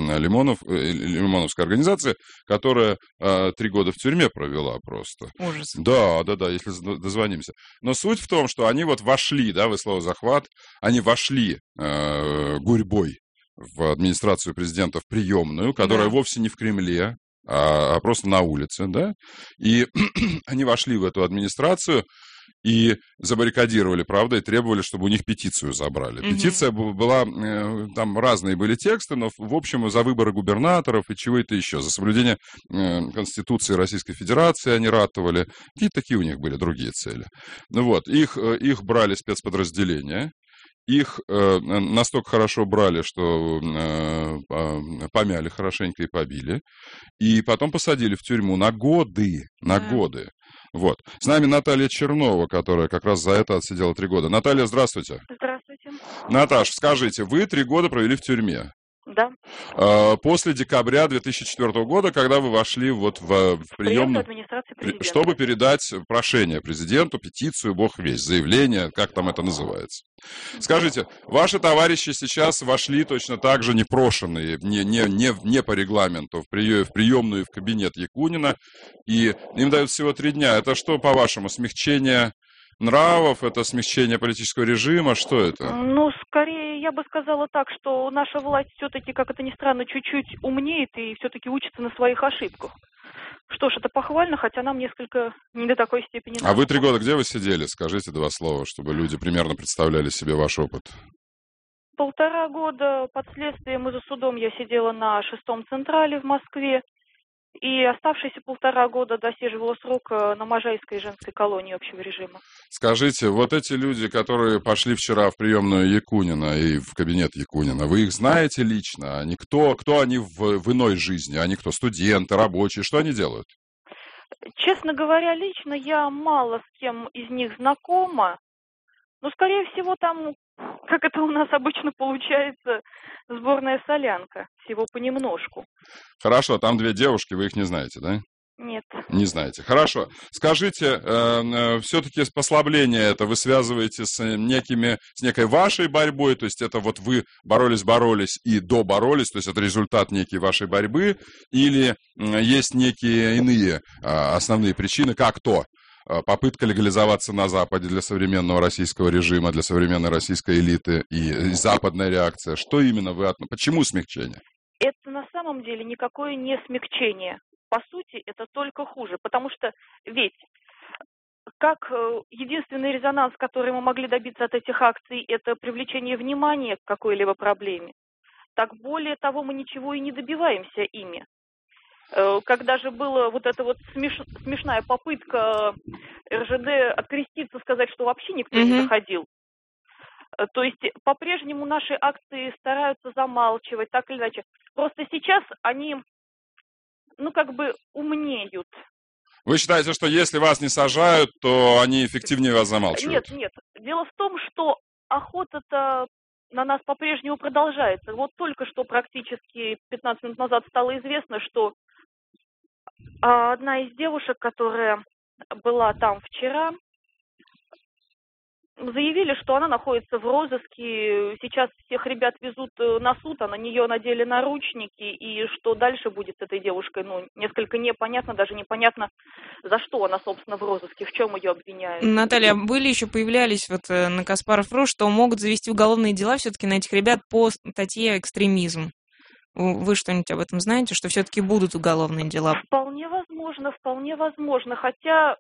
Лимоновской организации, которая 3 года в тюрьме провела просто. Ужас. Да, если дозвонимся. Но суть в том, что они вот вошли, вы слово «захват», они вошли гурьбой в администрацию президента, в приемную, которая вовсе не в Кремле, а просто на улице, и они вошли в эту администрацию и забаррикадировали, правда, и требовали, чтобы у них петицию забрали. Петиция была, там разные были тексты, но, в общем, за выборы губернаторов и чего-то еще, за соблюдение Конституции Российской Федерации они ратовали, и такие у них были другие цели. Их брали спецподразделения. Их настолько хорошо брали, что помяли хорошенько и побили. И потом посадили в тюрьму на годы. Вот. С нами Наталья Чернова, которая как раз за это отсидела 3 года. Наталья, здравствуйте. Здравствуйте. Наташ, скажите, вы 3 года провели в тюрьме? Да. После декабря 2004 года, когда вы вошли в приемную администрации президента, чтобы передать прошение президенту, петицию, бог весть, заявление, как там это называется. Скажите, ваши товарищи сейчас вошли точно так же непрошенные, не по регламенту, в приемную и в кабинет Якунина, и им дают всего 3 дня. Это что, по-вашему, смягчение нравов, это смягчение политического режима, что это? Скорее, я бы сказала так, что наша власть все-таки, как это ни странно, чуть-чуть умнеет и все-таки учится на своих ошибках. Что ж, это похвально, хотя нам несколько не до такой степени... А вы 3 года где вы сидели? Скажите 2 слова, чтобы люди примерно представляли себе ваш опыт. 1,5 года под следствием и за судом я сидела на 6-м Централе в Москве. И оставшиеся 1,5 года досиживала срок на Можайской женской колонии общего режима. Скажите, вот эти люди, которые пошли вчера в приемную Якунина и в кабинет Якунина, вы их знаете лично? Они кто они в иной жизни? Они кто? Студенты, рабочие? Что они делают? Честно говоря, лично я мало с кем из них знакома. Но, скорее всего, там, как это у нас обычно получается, сборная солянка. Всего понемножку. Хорошо, там 2 девушки, вы их не знаете, да? Нет. Не знаете. Хорошо. Скажите, все-таки послабление это вы связываете с некой вашей борьбой, то есть это вот вы боролись и доборолись, то есть это результат некой вашей борьбы, или есть некие иные основные причины, как то? Попытка легализоваться на Западе для современного российского режима, для современной российской элиты и западная реакция. Что именно почему смягчение? Это на самом деле никакое не смягчение. По сути, это только хуже, потому что ведь как единственный резонанс, который мы могли добиться от этих акций, это привлечение внимания к какой-либо проблеме, так более того мы ничего и не добиваемся ими. Когда же была вот эта вот смешная попытка РЖД откреститься, сказать, что вообще никто не заходил. То есть по-прежнему наши акции стараются замалчивать, так или иначе. Просто сейчас они, умнеют. Вы считаете, что если вас не сажают, то они эффективнее вас замалчивают? Нет. Дело в том, что охота-то на нас по-прежнему продолжается. Вот только что практически 15 минут назад стало известно, что одна из девушек, которая была там вчера, заявили, что она находится в розыске. Сейчас всех ребят везут на суд, а на нее надели наручники. И что дальше будет с этой девушкой, несколько непонятно, даже непонятно, за что она, собственно, в розыске, в чем ее обвиняют. Наталья, появлялись на Каспаров.ру, что могут завести уголовные дела все-таки на этих ребят по статье «Экстремизм». Вы что-нибудь об этом знаете, что все-таки будут уголовные дела? Вполне возможно, хотя,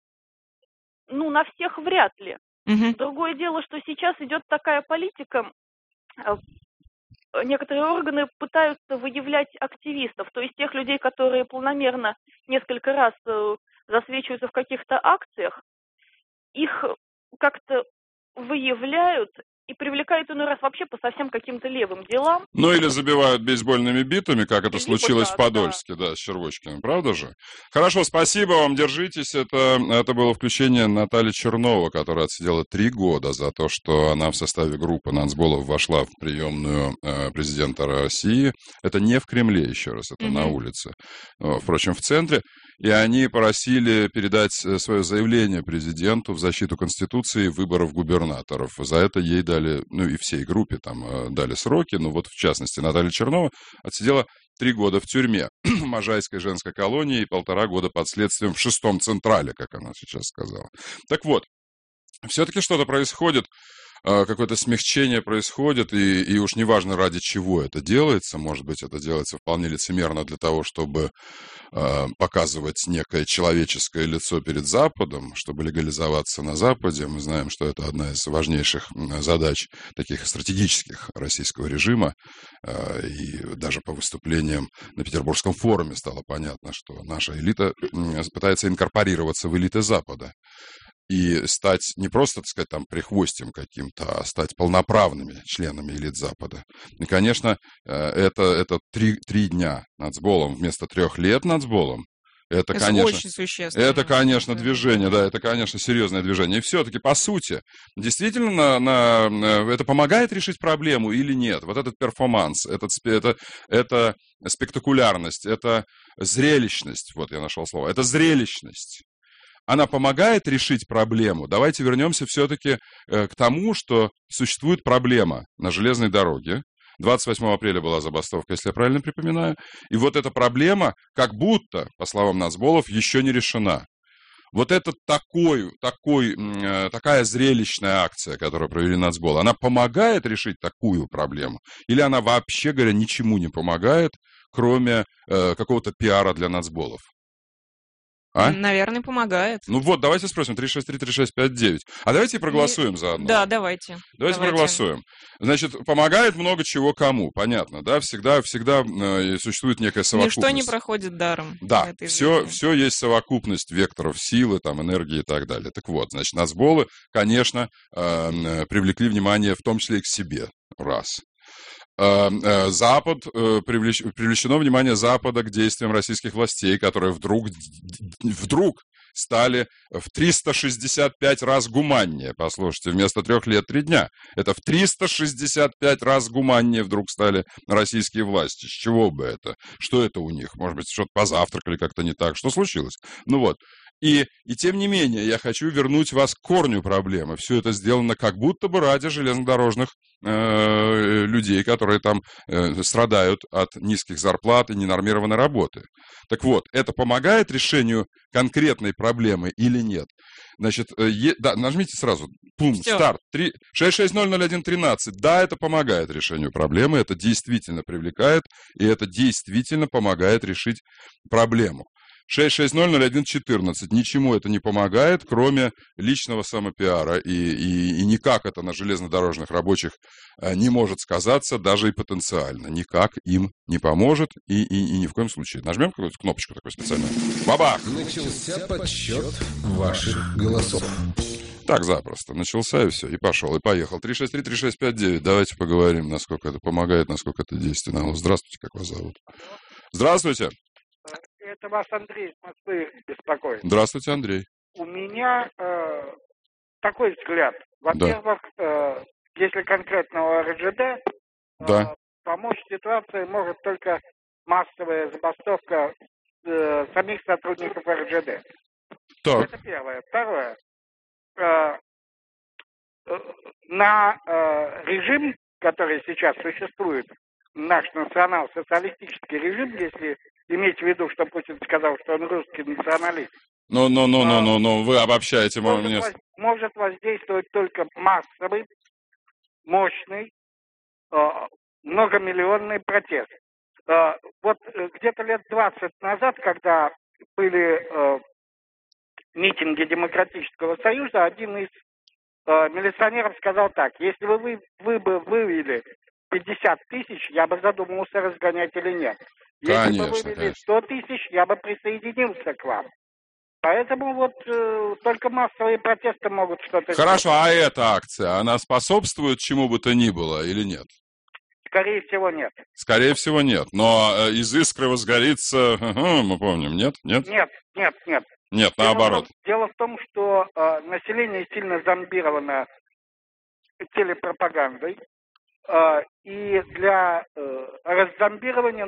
на всех вряд ли. Другое дело, что сейчас идет такая политика, некоторые органы пытаются выявлять активистов, то есть тех людей, которые планомерно несколько раз засвечиваются в каких-то акциях, их как-то выявляют и привлекают иной раз вообще по совсем каким-то левым делам. Или забивают бейсбольными битами, как это случилось в Подольске, с Червочкиным, правда же? Хорошо, спасибо вам, держитесь. Это было включение Натальи Черновой, которая отсидела 3 года за то, что она в составе группы нацболов вошла в приемную президента России. Это не в Кремле, еще раз, это на улице. Впрочем, в центре. И они просили передать свое заявление президенту в защиту Конституции и выборов губернаторов. За это ей дали, и всей группе там дали сроки. В частности, Наталья Чернова отсидела 3 года в тюрьме в Можайской женской колонии и 1,5 года под следствием в 6-м Централе, как она сейчас сказала. Так вот, все-таки что-то происходит. Какое-то смягчение происходит, и уж неважно, ради чего это делается. Может быть, это делается вполне лицемерно для того, чтобы показывать некое человеческое лицо перед Западом, чтобы легализоваться на Западе. Мы знаем, что это одна из важнейших задач таких стратегических российского режима. И даже по выступлениям на Петербургском форуме стало понятно, что наша элита пытается инкорпорироваться в элиты Запада. И стать не просто, так сказать, прихвостем каким-то, а стать полноправными членами элит Запада. И, конечно, это 3 дня нацболом вместо 3 лет нацболом. Это, конечно, очень существенно. Это, конечно, движение, это, конечно, серьезное движение. И все-таки, по сути, действительно, это помогает решить проблему или нет? Вот этот перформанс, это спектакулярность, это зрелищность, вот я нашел слово, это зрелищность. Она помогает решить проблему. Давайте вернемся все-таки к тому, что существует проблема на железной дороге. 28 апреля была забастовка, если я правильно припоминаю. И вот эта проблема, как будто, по словам нацболов, еще не решена. Вот это такая зрелищная акция, которую провели нацболы, она помогает решить такую проблему? Или она, вообще говоря, ничему не помогает, кроме какого-то пиара для нацболов? Наверное, помогает. Давайте спросим, 363-3659. А давайте проголосуем заодно. Да, давайте. Давайте проголосуем. Значит, помогает много чего кому, понятно, да? Всегда существует некая совокупность. Ничто не проходит даром. Да, все есть совокупность векторов силы, энергии и так далее. Так вот, значит, нацболы, конечно, привлекли внимание в том числе и к себе. Раз. Привлечено внимание Запада к действиям российских властей, которые вдруг стали в 365 раз гуманнее. Послушайте, вместо 3 лет 3 дня. Это в 365 раз гуманнее вдруг стали российские власти. С чего бы это? Что это у них? Может быть, что-то позавтракали как-то не так? Что случилось? И тем не менее, я хочу вернуть вас к корню проблемы. Все это сделано как будто бы ради железнодорожных людей, которые там страдают от низких зарплат и ненормированной работы. Так вот, это помогает решению конкретной проблемы или нет? Значит, нажмите сразу. Старт. 6600113. Да, это помогает решению проблемы, это действительно привлекает, и это действительно помогает решить проблему. 660-01-14. Ничему это не помогает, кроме личного самопиара. И никак это на железнодорожных рабочих не может сказаться, даже и потенциально. Никак им не поможет и ни в коем случае. Нажмем какую-то кнопочку такой специальную. Бабах! Начался подсчет ваших голосов. Так запросто. Начался и все, и пошел, и поехал. 363-3659. Давайте поговорим, насколько это помогает, насколько это действенно. Здравствуйте, как вас зовут? Здравствуйте. Это вас Андрей из Москвы беспокоит. Здравствуйте, Андрей. У меня такой взгляд. Во-первых, если конкретного РЖД, помочь ситуации может только массовая забастовка самих сотрудников РЖД. Так. Это первое. Второе. На режим, который сейчас существует, наш национал-социалистический режим, если иметь в виду, что Путин сказал, что он русский националист. Вы обобщаете мое мнение. Может воздействовать только массовый, мощный, многомиллионный протест. Вот где-то лет 20 назад, когда были митинги Демократического Союза, один из милиционеров сказал так: если вы бы вывели 50 тысяч, я бы задумался, разгонять или нет. Если бы вывели 100 тысяч, я бы присоединился к вам. Поэтому вот только массовые протесты могут что-то... Хорошо, а эта акция, она способствует чему бы то ни было или нет? Скорее всего, нет. Скорее всего, нет. Но из искры возгорится, мы помним, нет? Нет? Нет. Нет, наоборот. Дело в том, что население сильно зомбировано телепропагандой, и для раззомбирования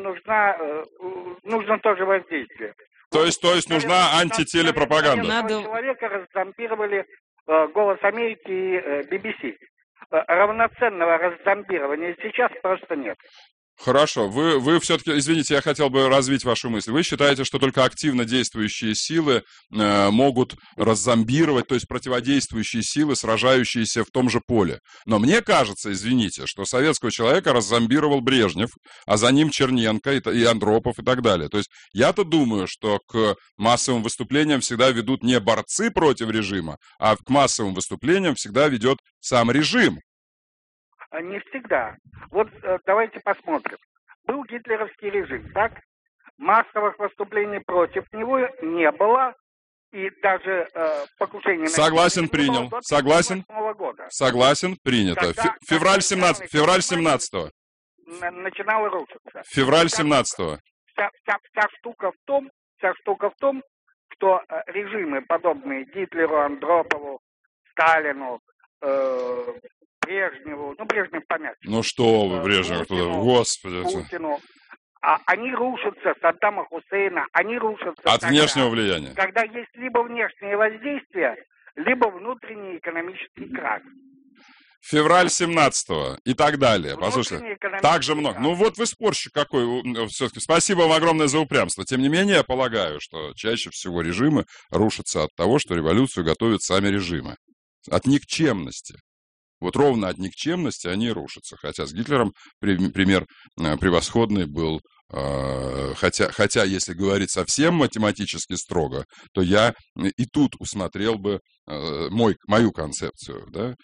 нужно тоже воздействие. То есть нужна антителепропаганда. Человека раззомбировали «Голос Америки» и BBC. Равноценного раззомбирования сейчас просто нет. Хорошо. Вы все-таки, извините, я хотел бы развить вашу мысль. Вы считаете, что только активно действующие силы могут раззомбировать, то есть противодействующие силы, сражающиеся в том же поле. Но мне кажется, извините, что советского человека раззомбировал Брежнев, а за ним Черненко и Андропов и так далее. То есть я-то думаю, что к массовым выступлениям всегда ведут не борцы против режима, а к массовым выступлениям всегда ведет сам режим. Не всегда. Вот давайте посмотрим. Был гитлеровский режим, так? Массовых выступлений против него не было, и даже покушение... Согласен, принял. Согласен. Согласен, принято. Февраль 17-го. Начинало рушиться. Февраль 17-го. Вся штука в том, что режимы, подобные Гитлеру, Андропову, Сталину, Брежневу, Брежнев помягче. Ну что вы, Брежнев, господи. Путину. Они рушатся, Саддама Хусейна, они рушатся от тогда, внешнего влияния. Когда есть либо внешнее воздействие, либо внутренний экономический крах. Февраль 17-го и так далее. Послушайте, так же много. Ну вот вы спорщик какой. Все-таки спасибо вам огромное за упрямство. Тем не менее, я полагаю, что чаще всего режимы рушатся от того, что революцию готовят сами режимы. От никчемности. Вот ровно от никчемности они рушатся. Хотя с Гитлером пример превосходный был. Хотя, если говорить совсем математически строго, то я и тут усмотрел бы мою концепцию. Да?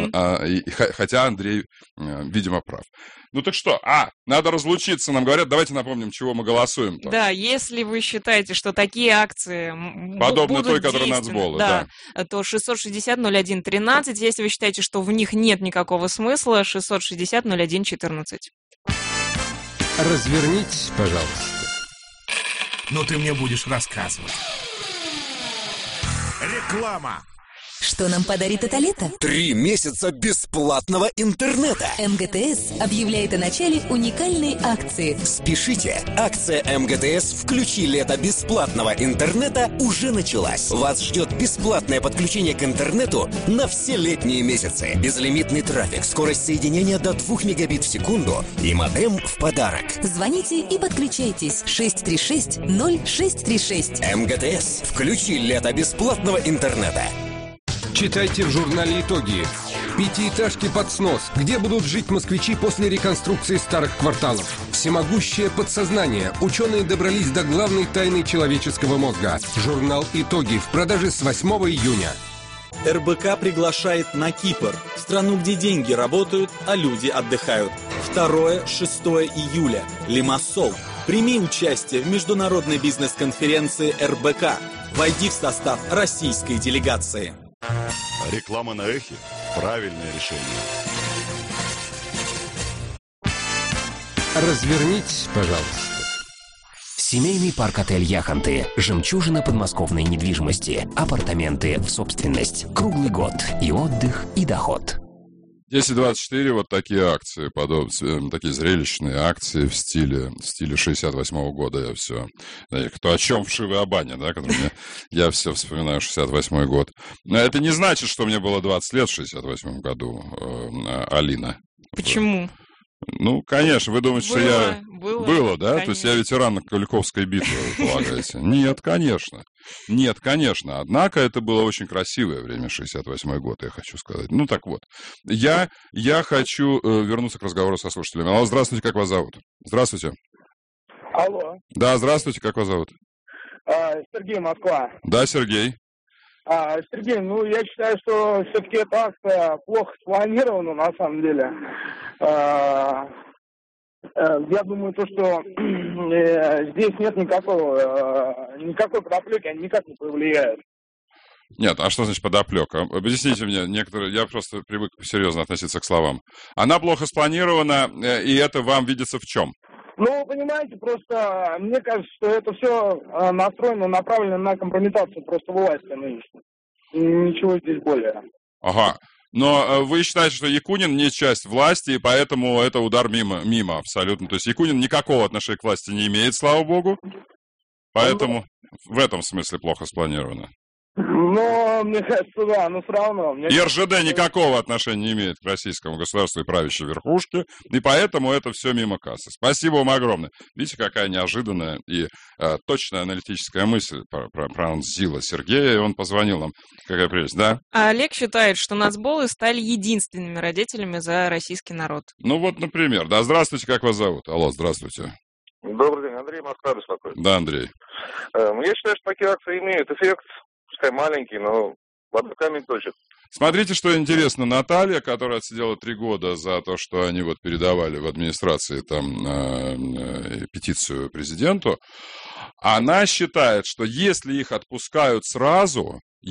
Хотя Андрей, видимо, прав. Ну так что? Надо разлучиться. Нам говорят, давайте напомним, чего мы голосуем-то. Да, если вы считаете, что такие акции подобные будут той, которая нацболы, да, то 660-01-13. Если вы считаете, что в них нет никакого смысла, 660-01-14. Развернитесь, пожалуйста. Но ты мне будешь рассказывать. Реклама. Что нам подарит это лето? 3 месяца бесплатного интернета. МГТС объявляет о начале уникальной акции. Спешите! Акция МГТС «Включи лето бесплатного интернета» уже началась. Вас ждет бесплатное подключение к интернету на все летние месяцы. Безлимитный трафик, скорость соединения до 2 мегабит в секунду и модем в подарок. Звоните и подключайтесь. 636-0636. МГТС «Включи лето бесплатного интернета». Читайте в журнале «Итоги». Пятиэтажки под снос. Где будут жить москвичи после реконструкции старых кварталов? Всемогущее подсознание. Ученые добрались до главной тайны человеческого мозга. Журнал «Итоги» в продаже с 8 июня. РБК приглашает на Кипр, страну, где деньги работают, а люди отдыхают. 2-6 июля. Лимассол. Прими участие в международной бизнес-конференции РБК. Войди в состав российской делегации. Реклама на Эхе – правильное решение. Развернитесь, пожалуйста. Семейный парк-отель «Яхонты». Жемчужина подмосковной недвижимости. Апартаменты в собственность. Круглый год. И отдых, и доход. 10.24, вот такие акции, такие зрелищные акции в стиле 68-го года. Я все, кто о чем вшивый о бане, да, я все вспоминаю 68-й год. Но это не значит, что мне было 20 лет в 68-м году, Алина. Почему? Ну, конечно, вы думаете, что я... Было, да? Конечно. То есть я ветеран Куликовской битвы, вы полагаете? Нет, конечно. Нет, конечно. Однако это было очень красивое время, 68-й год, я хочу сказать. Ну, так вот. Я хочу вернуться к разговору со слушателями. Алло, здравствуйте, как вас зовут? Здравствуйте. Алло. Да, здравствуйте, как вас зовут? Сергей, Москва. Да, Сергей. Сергей, ну, я считаю, что все-таки эта акция плохо спланирована, на самом деле. Я думаю, что здесь нет никакой подоплеки, они никак не повлияют. Нет, а что значит подоплека? Объясните мне, я просто привык серьезно относиться к словам. Она плохо спланирована, и это вам видится в чем? Ну, понимаете, просто мне кажется, что это все настроено, направлено на компрометацию просто власти нынешней. Ничего здесь более. Ага. Но вы считаете, что Якунин не часть власти, и поэтому это удар мимо абсолютно. То есть Якунин никакого отношения к власти не имеет, слава богу. Поэтому в этом смысле плохо спланировано. Но, мне кажется, да, но все равно. И РЖД никакого отношения не имеет к российскому государству и правящей верхушке, и поэтому это все мимо кассы. Спасибо вам огромное. Видите, какая неожиданная и точная аналитическая мысль пронзила Сергея, и он позвонил нам. Какая прелесть, да? А Олег считает, что нацболы стали единственными родителями за российский народ. Ну вот, например. Да, здравствуйте, как вас зовут? Алло, здравствуйте. Добрый день, Андрей, Москва беспокоит. Да, Андрей. Я считаю, что такие акции имеют эффект, пускай маленький, но в одну камень точит. Смотрите, что интересно, Наталья, которая отсидела 3 года за то, что они вот передавали в администрации там петицию президенту, она считает, что если их отпускают сразу, и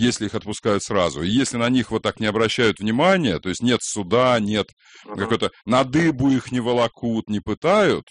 если на них вот так не обращают внимания, то есть нет суда, нет какой-то, на дыбу их не волокут, не пытают,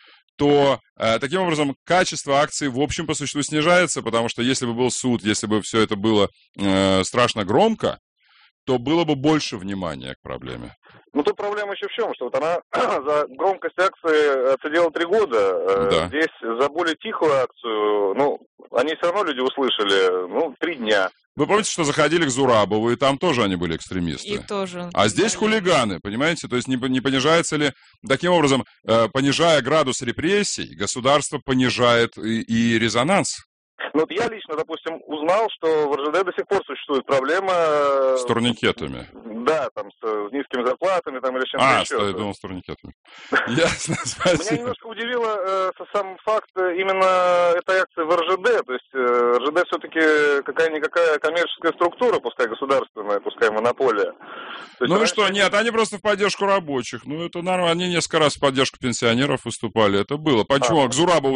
то таким образом качество акций в общем по существу снижается, потому что если бы был суд, если бы все это было страшно громко, то было бы больше внимания к проблеме. Ну, тут проблема еще в чем, что вот она за громкость акции отсидела 3 года. Да. Здесь за более тихую акцию, ну, они все равно люди услышали, 3 дня. Вы помните, что заходили к Зурабову, и там тоже они были экстремисты? И тоже. А здесь хулиганы, понимаете? То есть не понижается ли... Таким образом, понижая градус репрессий, государство понижает и резонанс. Ну, вот я лично, допустим, узнал, что в РЖД до сих пор существует проблема... С турникетами. Да, там, с низкими зарплатами, там, или с чем-то еще. Я думал, с турникетами. Ясно, спасибо. Меня немножко удивило сам факт именно этой акции в РЖД. То есть РЖД все-таки какая-никакая коммерческая структура, пускай государственная, пускай монополия. Ну и что, нет, они просто в поддержку рабочих. Ну, это нормально. Они несколько раз в поддержку пенсионеров выступали. Это было. Почему? К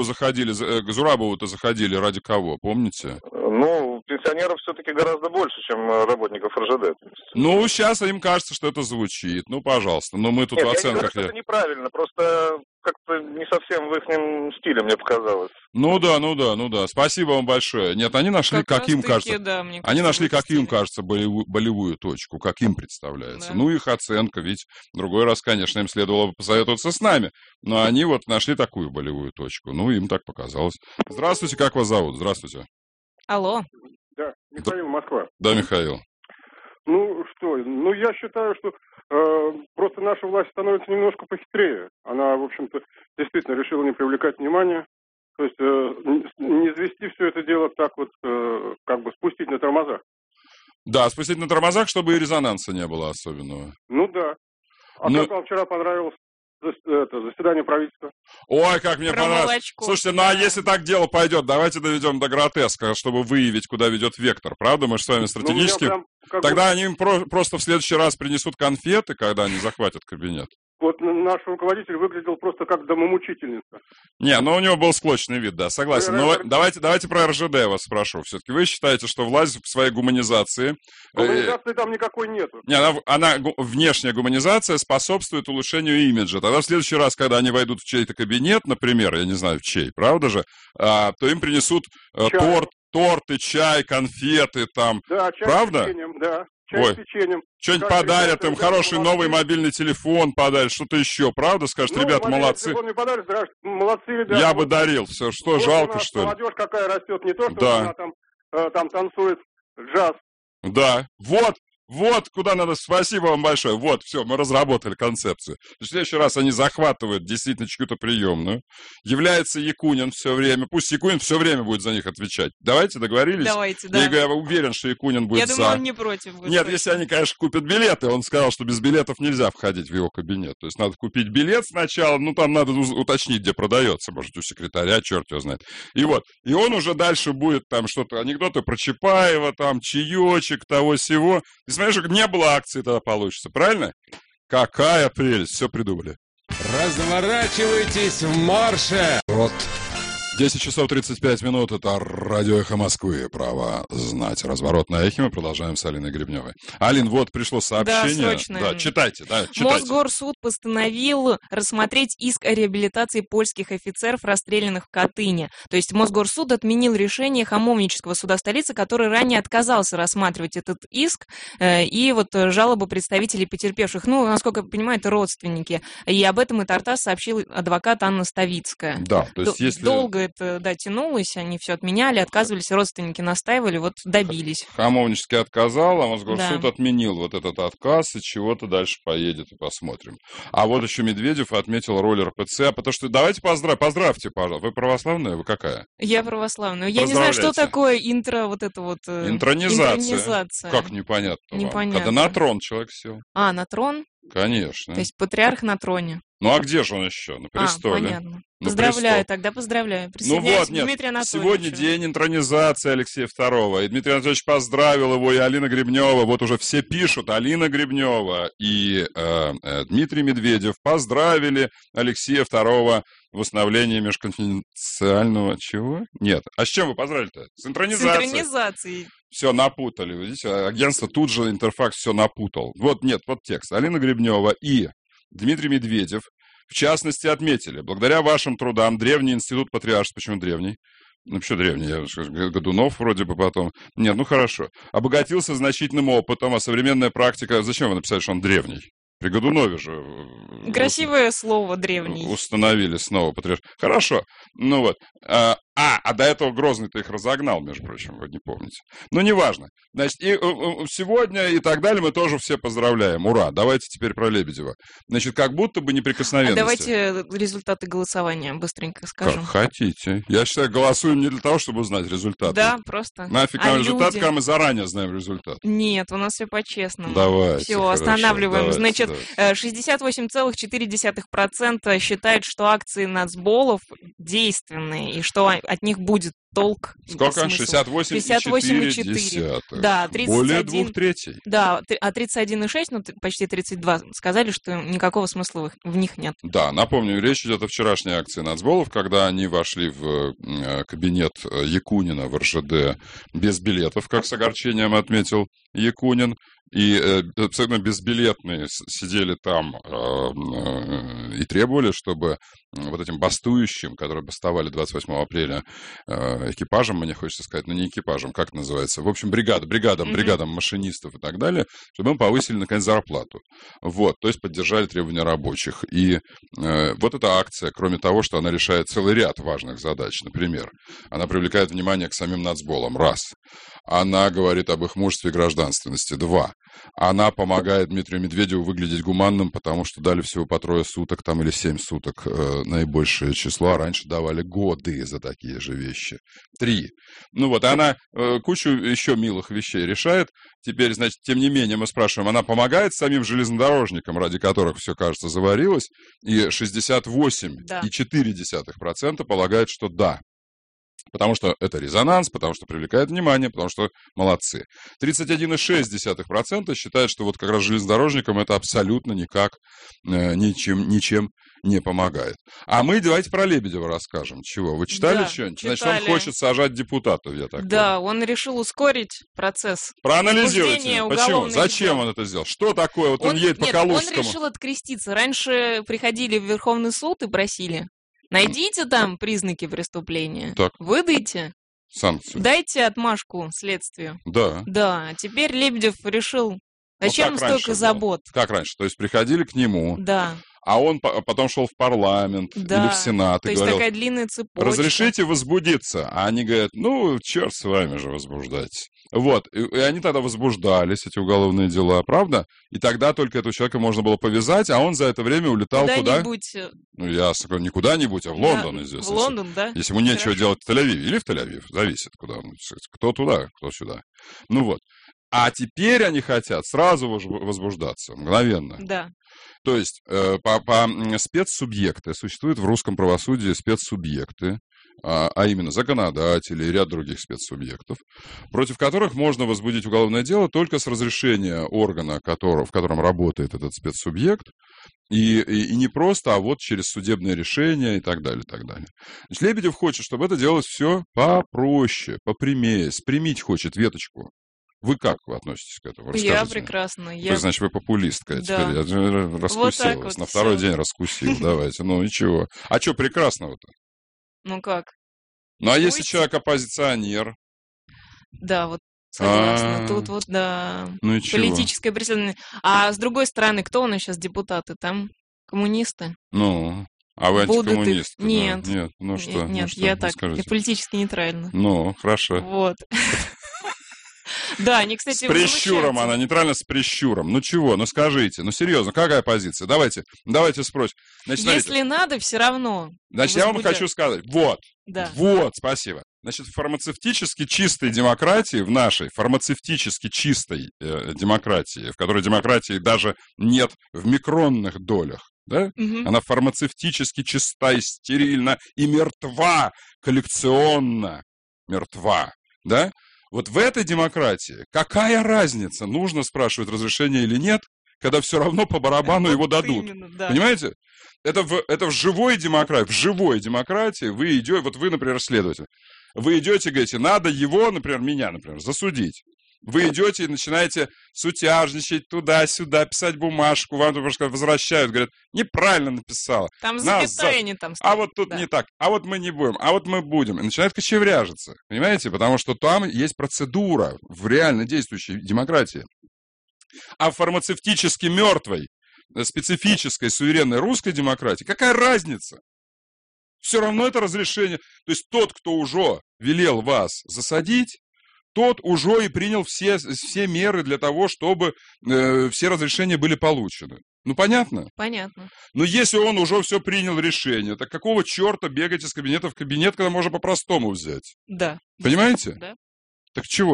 Зурабову-то заходили ради кого, помните? Ну, пенсионеров все-таки гораздо больше, чем работников РЖД. Ну, сейчас им кажется, что это звучит. Ну, пожалуйста. Но мы тут в оценках... Я не говорю, что это неправильно, просто как-то не совсем в их стиле, мне показалось. Ну да. Спасибо вам большое. Нет, они нашли, как им кажется... Да, они нашли, как им кажется, болевую точку, как им представляется. Да. Ну, их оценка, ведь в другой раз, конечно, им следовало бы посоветоваться с нами. Но они вот нашли такую болевую точку. Ну, им так показалось. Здравствуйте, как вас зовут? Здравствуйте. Алло. Да, Михаил, Москва. Да, Михаил. Ну, что, я считаю, что просто наша власть становится немножко похитрее. Она, в общем-то, действительно решила не привлекать внимания. То есть не извести все это дело так вот, как бы спустить на тормозах. Да, спустить на тормозах, чтобы и резонанса не было особенного. Ну да. Как вам вчера понравилось заседание правительства. Ой, как мне Про понравилось. молочко. Слушайте, ну а если так дело пойдет, давайте доведем до гротеска, чтобы выявить, куда ведет вектор. Правда, мы же с вами стратегически... прям как Тогда бы- они им просто в следующий раз принесут конфеты, когда они захватят кабинет. Вот наш руководитель выглядел просто как домомучительница. Не, ну у него был склочный вид, да, согласен. Но давайте про РЖД вас спрошу. Все-таки вы считаете, что власть в своей гуманизации... Гуманизации там никакой нету. Не, внешняя гуманизация способствует улучшению имиджа. Тогда в следующий раз, когда они войдут в чей-то кабинет, например, я не знаю, в чей, правда же, то им принесут торты, чай, конфеты там. Да, чай правда? с печеньем, да. Чай Ой. с печеньем. Что-нибудь Каждый подарят день им, хороший новый мобильный телефон подарят, что-то еще, правда? Скажут, ребята, молодцы. Телефон мне подарят, молодцы, ребята. Я бы дарил, все, что, Вот жалко, у нас что ли? молодежь какая растет, не то, что Да. она там танцует джаз. Да, вот куда надо, спасибо вам большое. Вот, все, мы разработали концепцию. В следующий раз они захватывают действительно чью-то приемную. Является Якунин все время. Пусть Якунин все время будет за них отвечать. Давайте, договорились? Давайте, да. Я уверен, что Якунин будет Я за. думаю, он не против будет. Нет, если они, конечно, купят билеты. Он сказал, что без билетов нельзя входить в его кабинет. То есть надо купить билет сначала, там надо уточнить, где продается. Может, у секретаря, черт его знает. И вот, и он уже дальше будет там что-то, анекдоты про Чапаева, там, чаечек, того-сего. Ты смотришь, не было акции, тогда получится, правильно? Какая прелесть, все придумали. Разворачивайтесь в марше! Вот. 10 часов 35 минут, это радио «Эхо Москвы». Право знать. Разворот на эхе. Мы продолжаем с Алиной Гребневой. Алин, вот пришло сообщение. Да, срочное. Да, читайте. Мосгорсуд постановил рассмотреть иск о реабилитации польских офицеров, расстрелянных в Катыни. То есть Мосгорсуд отменил решение Хамовнического суда столицы, который ранее отказался рассматривать этот иск. И вот жалобы представителей потерпевших, насколько я понимаю, это родственники. И об этом и Тартас сообщил адвокат Анна Ставицкая. Да, то есть если... Долго это, тянулось, они все отменяли, отказывались, родственники настаивали, вот добились. Хамовнический отказал, а Мосгорсуд отменил вот этот отказ, и чего-то дальше поедет, и посмотрим. А вот еще Медведев отметил роль РПЦ, потому что давайте поздравьте, пожалуйста. Вы православная, вы какая? Я православная. Я не знаю, что такое интронизация. Как непонятно? Непонятно. Когда на трон человек сел. А, на трон? Конечно. То есть патриарх на троне. Ну а где же он еще? На престоле. Понятно. Поздравляю. Присоединяюсь к Дмитрию Анатольевичу. Сегодня день интронизации Алексея II. И Дмитрий Анатольевич поздравил его, и Алина Гребнева. Вот уже все пишут, Алина Гребнева и Дмитрий Медведев поздравили Алексея II в установлении межконфиденциального... Чего? Нет. А с чем вы поздравили-то? С интронизацией. С интронизацией. Все напутали. Видите, агентство тут же, Интерфакс, все напутал. Вот текст. Алина Гребнева и Дмитрий Медведев, в частности, отметили, благодаря вашим трудам древний институт патриаршества, почему древний? Почему древний? Годунов вроде бы потом. Нет, хорошо. Обогатился значительным опытом, а современная практика... Зачем вы написали, что он древний? При Годунове же... Красивое слово «древний». Установили снова патриарш. Хорошо. А до этого Грозный-то их разогнал, между прочим, вы не помните. Неважно. Значит, и сегодня и так далее мы тоже все поздравляем. Ура! Давайте теперь про Лебедева. Значит, как будто бы неприкосновенности. Давайте результаты голосования быстренько скажем. Как хотите. Я считаю, голосуем не для того, чтобы узнать результаты. Да, просто. Нафиг нам результат, когда мы заранее знаем результат. Нет, у нас все по-честному. Давайте. Все, останавливаем. Значит, 68,4% считают, что акции нацболов действенные и что от них будет толк. Сколько? 68,4. Да, 31. Более 2/3. Да, а 31,6, почти 32, сказали, что никакого смысла в них нет. Да, напомню, речь идет о вчерашней акции нацболов, когда они вошли в кабинет Якунина в РЖД без билетов, как с огорчением отметил Якунин. И абсолютно безбилетные сидели там и требовали, чтобы вот этим бастующим, которые бастовали 28 апреля экипажем, мне хочется сказать, не экипажем, как это называется, в общем, бригадам машинистов и так далее, чтобы им повысили, наконец, зарплату. Вот, то есть поддержали требования рабочих. И вот эта акция, кроме того, что она решает целый ряд важных задач, например, она привлекает внимание к самим нацболам, раз. Она говорит об их мужестве и гражданственности, 2. она помогает Дмитрию Медведеву выглядеть гуманным, потому что дали всего по 3 суток там, или 7 суток наибольшее число, а раньше давали годы за такие же вещи. 3. Ну вот, она кучу еще милых вещей решает. Теперь, значит, тем не менее, мы спрашиваем, она помогает самим железнодорожникам, ради которых все, кажется, заварилось, и 68,4% полагает, что да. Потому что это резонанс, потому что привлекает внимание, потому что молодцы. 31,6% считают, что вот как раз железнодорожникам это абсолютно никак, ничем не помогает. А мы давайте про Лебедева расскажем. Чего? Вы читали что-нибудь? Значит, он хочет сажать депутатов, я так понимаю. Он решил ускорить процесс. Проанализируйте. Почему? Зачем он это сделал? Что такое? Вот он едет по Калужскому. Он решил откреститься. Раньше приходили в Верховный суд и просили: найдите там признаки преступления, так. Выдайте, санкцию. Дайте отмашку следствию. Да. Да, теперь Лебедев решил, зачем столько забот? Как раньше, то есть приходили к нему, да. А он потом шел в парламент, да. Или в Сенат и говорил: такая длинная цепочка. Разрешите возбудиться? А они говорят: ну, черт с вами же, возбуждайтесь. Вот, и они тогда возбуждались, эти уголовные дела, правда? И тогда только этого человека можно было повязать, а он за это время улетал куда? Куда-нибудь. Ну, ясно, не куда-нибудь, а в Лондон, известно. В Лондон, да. Если ему нечего делать в Тель-Авиве или в Тель-Авив, зависит, куда он. Кто туда, кто сюда. Ну вот. А теперь они хотят сразу возбуждаться, мгновенно. Да. То есть спецсубъекты, существуют в русском правосудии спецсубъекты, а именно законодатели и ряд других спецсубъектов, против которых можно возбудить уголовное дело только с разрешения органа, в котором работает этот спецсубъект, и не просто, а вот через судебное решение и так далее, и так далее. Значит, Лебедев хочет, чтобы это делалось все попроще, попрямее, спрямить хочет веточку. Вы как вы относитесь к этому? Расскажите. Я прекрасно. То есть, значит, вы популистка. Да. Теперь я раскусил вас. На второй день раскусил. Давайте. Ну, ничего. А что прекрасного-то? Ну, как? Ну, а если человек оппозиционер? Да, вот согласна. Тут вот, да, ну, политическое преследование. А с другой стороны, кто у нас сейчас депутаты? Там коммунисты. Ну, а вы антикоммунист? Нет. Да. Нет, ну что? Нет, ну, что? я так, я политически нейтральна. Ну, хорошо. Вот. Да, они, кстати, с прищуром она, нейтрально с прищуром. Ну чего, ну скажите, ну серьезно, какая позиция? Давайте спросим. Значит, если надо, все равно. Значит, я вам хочу сказать, вот, спасибо. Значит, в фармацевтически чистой демократии, в нашей фармацевтически чистой демократии, в которой демократии даже нет в микронных долях, да? Она фармацевтически чиста и стерильна и мертва, коллекционно мертва, да? Вот в этой демократии какая разница, нужно спрашивать разрешение или нет, когда все равно по барабану его дадут. Именно, да. Понимаете? Это в живой демократии вы идете, вот вы, например, следователь, вы идете и говорите: надо его, например, меня, например, засудить. Вы идете и начинаете сутяжничать туда-сюда, писать бумажку, вам возвращают, говорят: неправильно написала. Там запятая не там стоит. А вот тут не так, а вот мы не будем, а вот мы будем. И начинают кочевряжиться, понимаете? Потому что там есть процедура в реально действующей демократии. А в фармацевтически мертвой, специфической, суверенной русской демократии какая разница? Все равно это разрешение. То есть тот, кто уже велел вас засадить, тот уже и принял все меры для того, чтобы все разрешения были получены. Ну, понятно? Понятно. Но если он уже все принял решение, так какого черта бегать из кабинета в кабинет, когда можно по-простому взять? Да. Понимаете? Да. Так чего?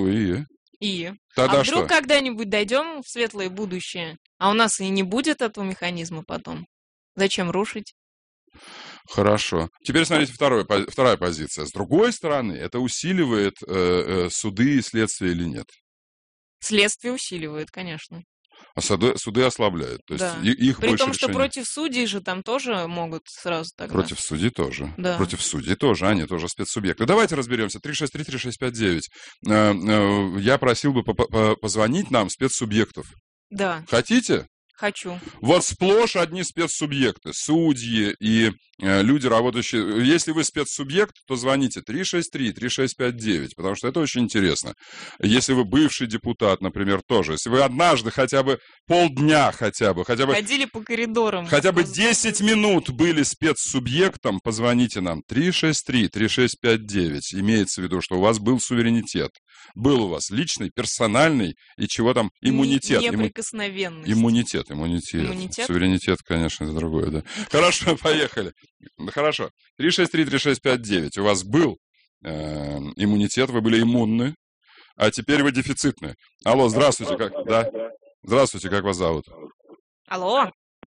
Тогда вдруг когда-нибудь дойдем в светлое будущее, а у нас и не будет этого механизма потом? Зачем рушить? Хорошо. Теперь смотрите, вторая позиция. С другой стороны, это усиливает суды и следствие или нет? Следствие усиливает, конечно. А суды ослабляют. То есть да. Их при больше том, что решений. против судей же там тоже могут сразу тогда. Против судей тоже. Да. Против судей тоже. Они тоже спецсубъекты. Давайте разберемся. 363-3659. Я просил бы позвонить нам спецсубъектов. Да. Хотите? Хочу. Вот сплошь одни спецсубъекты. Судьи и люди, работающие... Если вы спецсубъект, то звоните 363-3659, потому что это очень интересно. Если вы бывший депутат, например, тоже. Если вы однажды хотя бы полдня хотя бы... Ходили по коридорам. Хотя бы 10 минут были спецсубъектом, позвоните нам 363-3659. Имеется в виду, что у вас был суверенитет. Был у вас личный, персональный и чего там, иммунитет. Неприкосновенность. Иммунитет. Суверенитет, конечно, это другое, да. Хорошо, поехали. Хорошо. 363-3659. У вас был иммунитет, вы были иммунны, а теперь вы дефицитны. Алло, здравствуйте, как... Да? Здравствуйте, как вас зовут? Алло.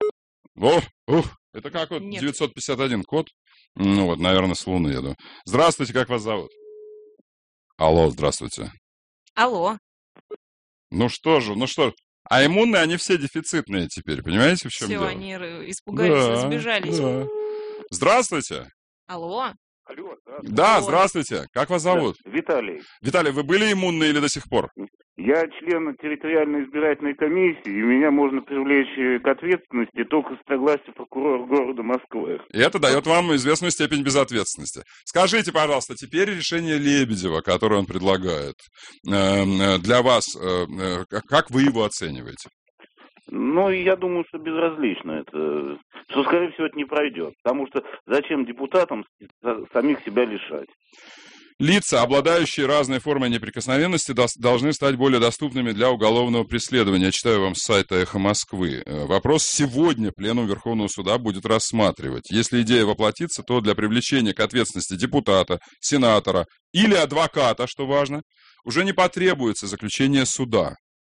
Это как вот 951 код? Ну вот, наверное, с Луны еду. Здравствуйте, как вас зовут? Алло, здравствуйте. Алло. Ну что же. А иммунные, они все дефицитные теперь, понимаете, в чем дело? Все, они испугались, разбежались. Да. Здравствуйте. Алло. Да, здравствуйте. Как вас зовут? Виталий. Виталий, вы были иммунны или до сих пор? Я член территориальной избирательной комиссии, и меня можно привлечь к ответственности только с согласия прокурора города Москвы. И это дает вам известную степень безответственности. Скажите, пожалуйста, теперь решение Лебедева, которое он предлагает, для вас, как вы его оцениваете? Ну, я думаю, что безразлично это. Что, скорее всего, это не пройдет. Потому что зачем депутатам самих себя лишать? Лица, обладающие разной формой неприкосновенности, должны стать более доступными для уголовного преследования. Я читаю вам с сайта «Эхо Москвы». Вопрос сегодня Пленум Верховного Суда будет рассматривать. Если идея воплотится, то для привлечения к ответственности депутата, сенатора или адвоката, что важно, уже не потребуется заключение суда.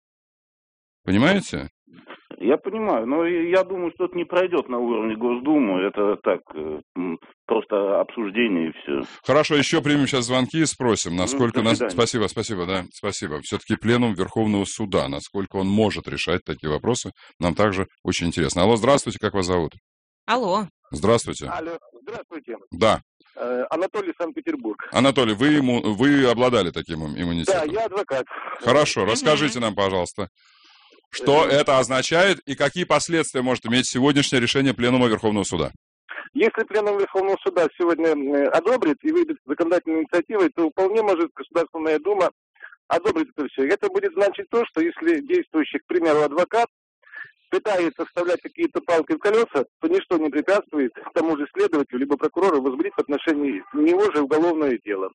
Понимаете? Я понимаю, но я думаю, что это не пройдет на уровне Госдумы. Это так, просто обсуждение и все. Хорошо, еще примем сейчас звонки и спросим, насколько... Спасибо, да, спасибо. Все-таки Пленум Верховного Суда, насколько он может решать такие вопросы, нам также очень интересно. Алло, здравствуйте, как вас зовут? Алло. Здравствуйте. Алло, здравствуйте. Да. Анатолий, Санкт-Петербург. Анатолий, вы обладали таким иммунитетом? Да, я адвокат. Хорошо, расскажите нам, пожалуйста. Что это означает и какие последствия может иметь сегодняшнее решение Пленума Верховного Суда? Если Пленум Верховного Суда сегодня одобрит и выйдет законодательной инициативой, то вполне может Государственная Дума одобрить это все. Это будет значить то, что если действующий, к примеру, адвокат пытается вставлять какие-то палки в колеса, то ничто не препятствует тому же следователю либо прокурору возбудить в отношении него же уголовное дело.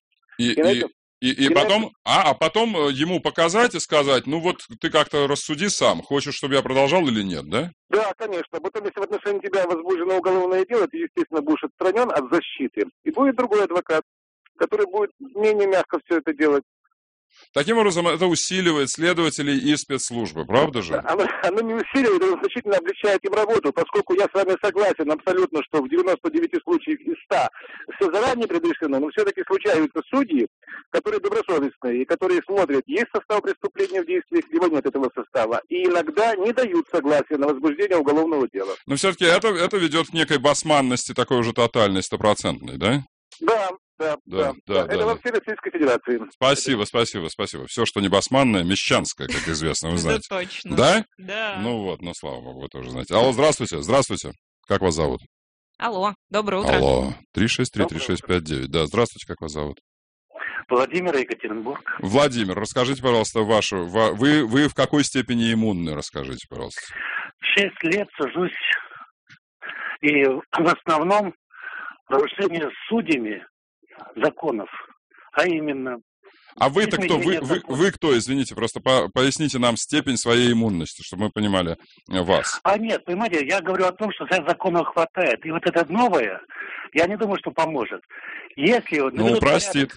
И потом ему показать и сказать, ну вот ты как-то рассуди сам, хочешь, чтобы я продолжал или нет, да? Да, конечно. Потом, если в отношении тебя возбуждено уголовное дело, ты, естественно, будешь отстранен от защиты. И будет другой адвокат, который будет менее мягко все это делать. Таким образом, это усиливает следователей и спецслужбы, правда же? Оно не усиливает, оно значительно облегчает им работу, поскольку я с вами согласен абсолютно, что в 99 случаях из 100 все заранее предрешено, но все-таки случаются судьи, которые добросовестные и которые смотрят, есть состав преступления в действиях, либо нет этого состава, и иногда не дают согласия на возбуждение уголовного дела. Но все-таки это ведет к некой басманности, такой уже тотальной, стопроцентной, да? Да. Это во всей Российской Федерации. Спасибо. Все, что не басманное, мещанское, как известно, вы знаете. Это точно. Да? Да. Ну вот, слава богу, вы тоже знаете. Алло, здравствуйте. Как вас зовут? Алло, доброе утро. Алло, 363-3659. Да, здравствуйте, как вас зовут? Владимир, Екатеринбург. Владимир, расскажите, пожалуйста, вы в какой степени иммунны, расскажите, пожалуйста. 6 лет сужусь, и в основном нарушение судьями законов, а именно... А вы-то кто? Вы кто, извините, просто поясните нам степень своей иммунности, чтобы мы понимали вас. Нет, понимаете, я говорю о том, что законов хватает. И вот это новое, я не думаю, что поможет. Если... упростит.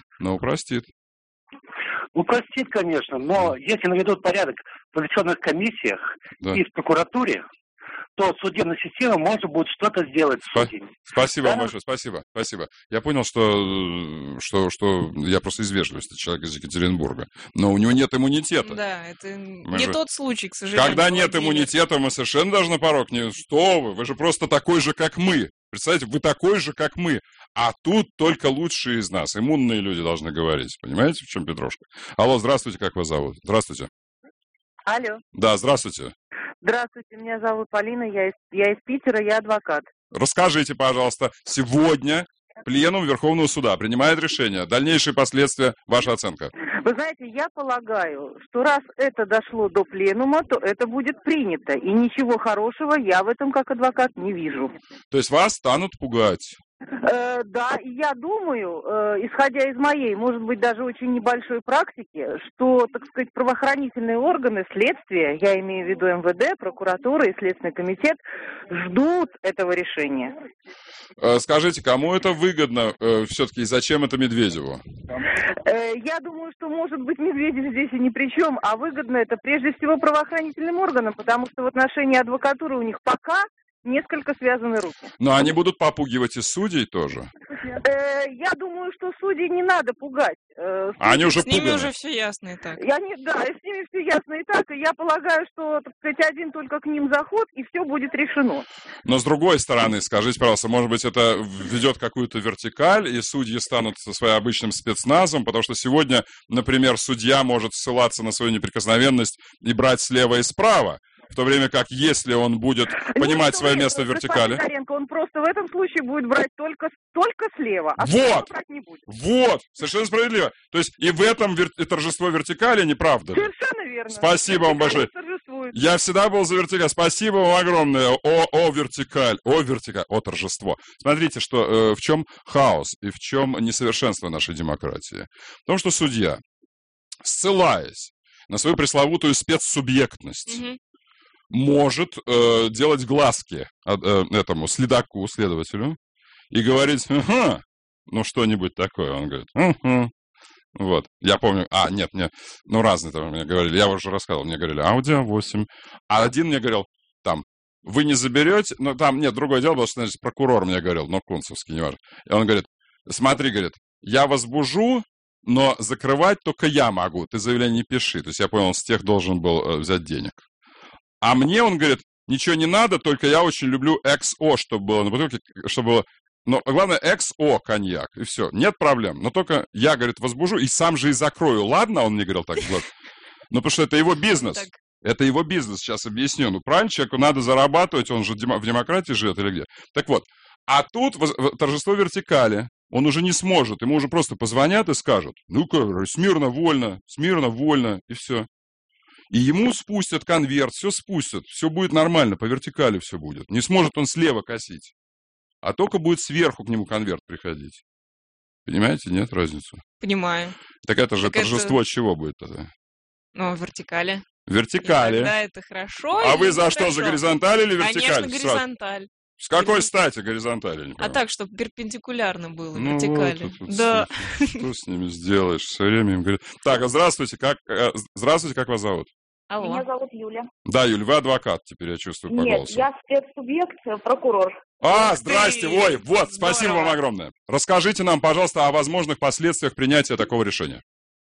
Упростит, конечно, но если наведут порядок в привлеченных комиссиях и в прокуратуре, то судебная система может будет что-то сделать с судьями. Спасибо вам большое, спасибо. Я понял, что я просто из вежливости, человек из Екатеринбурга. Но у него нет иммунитета. Да, это не тот случай, к сожалению. Когда нет иммунитета, мы совершенно даже на порог не... Что вы же просто такой же, как мы. Представляете, вы такой же, как мы. А тут только лучшие из нас. Иммунные люди должны говорить. Понимаете, в чем петрушка? Алло, здравствуйте, как вас зовут? Здравствуйте. Алло. Да, здравствуйте. Здравствуйте, меня зовут Полина, я из Питера, я адвокат. Расскажите, пожалуйста, сегодня Пленум Верховного Суда принимает решение. Дальнейшие последствия, ваша оценка. Вы знаете, я полагаю, что раз это дошло до пленума, то это будет принято. И ничего хорошего я в этом, как адвокат, не вижу. То есть вас станут пугать? Да, и я думаю, исходя из моей, может быть, даже очень небольшой практики, что, так сказать, правоохранительные органы, следствие, я имею в виду МВД, прокуратура и Следственный комитет, ждут этого решения. Скажите, кому это выгодно все-таки и зачем это Медведеву? Я думаю, что, может быть, Медведев здесь и ни при чем, а выгодно это прежде всего правоохранительным органам, потому что в отношении адвокатуры у них пока несколько связаны руки. Но они будут попугивать и судей тоже? Я думаю, что судей не надо пугать. Они уже с ними пуганы. уже все ясно и так. Да, с ними все ясно и так, и я полагаю, что, так сказать, один только к ним заход, и все будет решено. Но с другой стороны, скажите, пожалуйста, может быть, это введет какую-то вертикаль, и судьи станут со своим обычным спецназом, потому что сегодня, например, судья может ссылаться на свою неприкосновенность и брать слева и справа, в то время как, если он будет понимать свое место в вертикали... Сидоренко, он просто в этом случае будет брать только слева, а вот, брать не будет. Вот, совершенно справедливо. То есть и в этом торжество вертикали, не правда ли? Совершенно верно. Спасибо вам большое. Я всегда был за вертикаль. Спасибо вам огромное. О вертикаль, о торжество. Смотрите, что в чем хаос и в чем несовершенство нашей демократии. В том, что судья, ссылаясь на свою пресловутую спецсубъектность, может делать глазки этому следователю и говорить, ага, ну что-нибудь такое. Он говорит, ага. Вот, я помню, ну разные там мне говорили, я уже рассказывал, мне говорили, Audi A8, а один мне говорил, там, вы не заберете, ну там, нет, другое дело было, что, значит, прокурор мне говорил, но Кунцевский, не важно. И он говорит, смотри, говорит, я возбужу, но закрывать только я могу, ты заявление не пиши. То есть я понял, он с тех должен был взять денег. А мне, он говорит, ничего не надо, только я очень люблю XO, чтобы было на бутылке, чтобы было... Но главное, XO коньяк, и все, нет проблем. Но только я, говорит, возбужу и сам же и закрою. Ладно, он мне говорил так, вот. Ну, потому что это его бизнес. Это его бизнес, сейчас объясню. Ну, правильно, человеку надо зарабатывать, он же в демократии живет или где. Так вот, а тут торжество вертикали. Он уже не сможет, ему уже просто позвонят и скажут, ну-ка, смирно, вольно, и все. И ему спустят конверт, все спустят, все будет нормально, по вертикали все будет. Не сможет он слева косить, а только будет сверху к нему конверт приходить. Понимаете, нет разницы? Понимаю. Так это же торжество чего будет тогда? Ну, вертикали. Вертикали. Да, это хорошо. А вы за что, за горизонталь или вертикаль? Конечно, горизонталь. С какой стати горизонталь? А так, чтобы перпендикулярно было, ну вертикали. Вот, да. Что с ними сделаешь? Все время им говорят. Так, здравствуйте, как вас зовут? Алло. Меня зовут Юля. Да, Юля, вы адвокат, теперь я чувствую по голосу. Нет, я спецсубъект, прокурор. Здрасте, ой, вот, спасибо вам огромное. Расскажите нам, пожалуйста, о возможных последствиях принятия такого решения.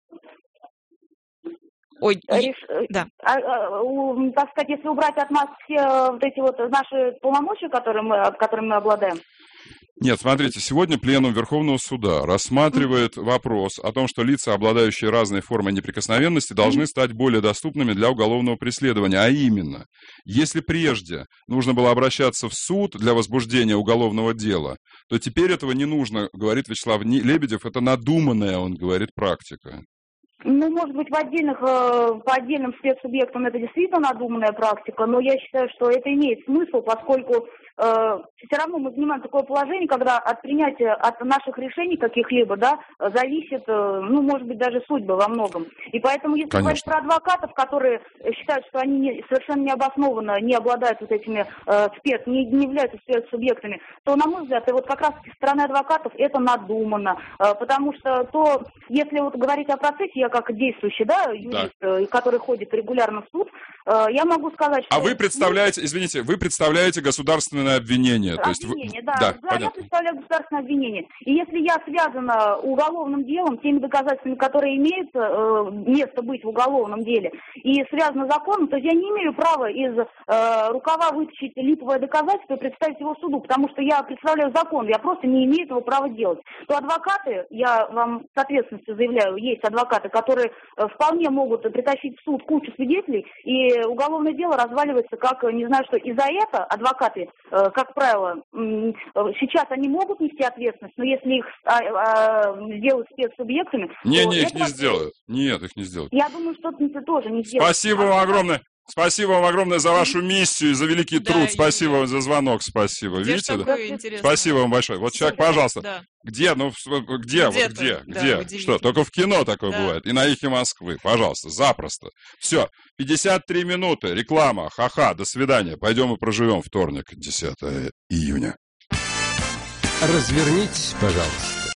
Ой, да. Так сказать, если убрать от нас все вот эти вот наши полномочия, которыми мы обладаем. Нет, смотрите, сегодня Пленум Верховного Суда рассматривает вопрос о том, что лица, обладающие разной формой неприкосновенности, должны стать более доступными для уголовного преследования. А именно, если прежде нужно было обращаться в суд для возбуждения уголовного дела, то теперь этого не нужно, говорит Вячеслав Лебедев, это надуманная, он говорит, практика. Ну, может быть, по отдельным спецсубъектам это действительно надуманная практика, но я считаю, что это имеет смысл, поскольку все равно мы занимаем такое положение, когда от принятия, от наших решений каких-либо, да, зависит, ну, может быть, даже судьба во многом. И поэтому, если говорить про адвокатов, которые считают, что они совершенно необоснованно не обладают вот этими не являются спецсубъектами, то, на мой взгляд, и вот как раз со стороны адвокатов это надумано, потому что если вот говорить о процессе, я как действующий, да, юрист, который ходит регулярно в суд, я могу сказать, что... А вы представляете, извините, вы представляете государственное обвинение. Обвинение, да, я представляю государственное обвинение. И если я связана уголовным делом, теми доказательствами, которые имеют место быть в уголовном деле, и связана законом, то я не имею права из рукава вытащить липовое доказательство и представить его суду, потому что я представляю закон, я просто не имею этого права делать. То адвокаты, я вам с ответственностью заявляю, есть адвокаты, которые вполне могут притащить в суд кучу свидетелей и И уголовное дело разваливается как, не знаю что, и за это адвокаты, как правило, сейчас они могут нести ответственность, но если их сделают спецсубъектами... Их не сделают. Нет, их не сделают. Я думаю, что это тоже не сделают. Спасибо вам огромное. Спасибо вам огромное за вашу миссию, за великий труд. Спасибо вам за звонок, спасибо. Видите? Спасибо вам большое. Вот человек, пожалуйста. Где? Где? Что? Только в кино такое бывает. И на «Эхе Москвы». Пожалуйста, запросто. Все. 53 минуты. Реклама. Ха-ха. До свидания. Пойдем и проживем вторник, 10 июня. Развернитесь, пожалуйста.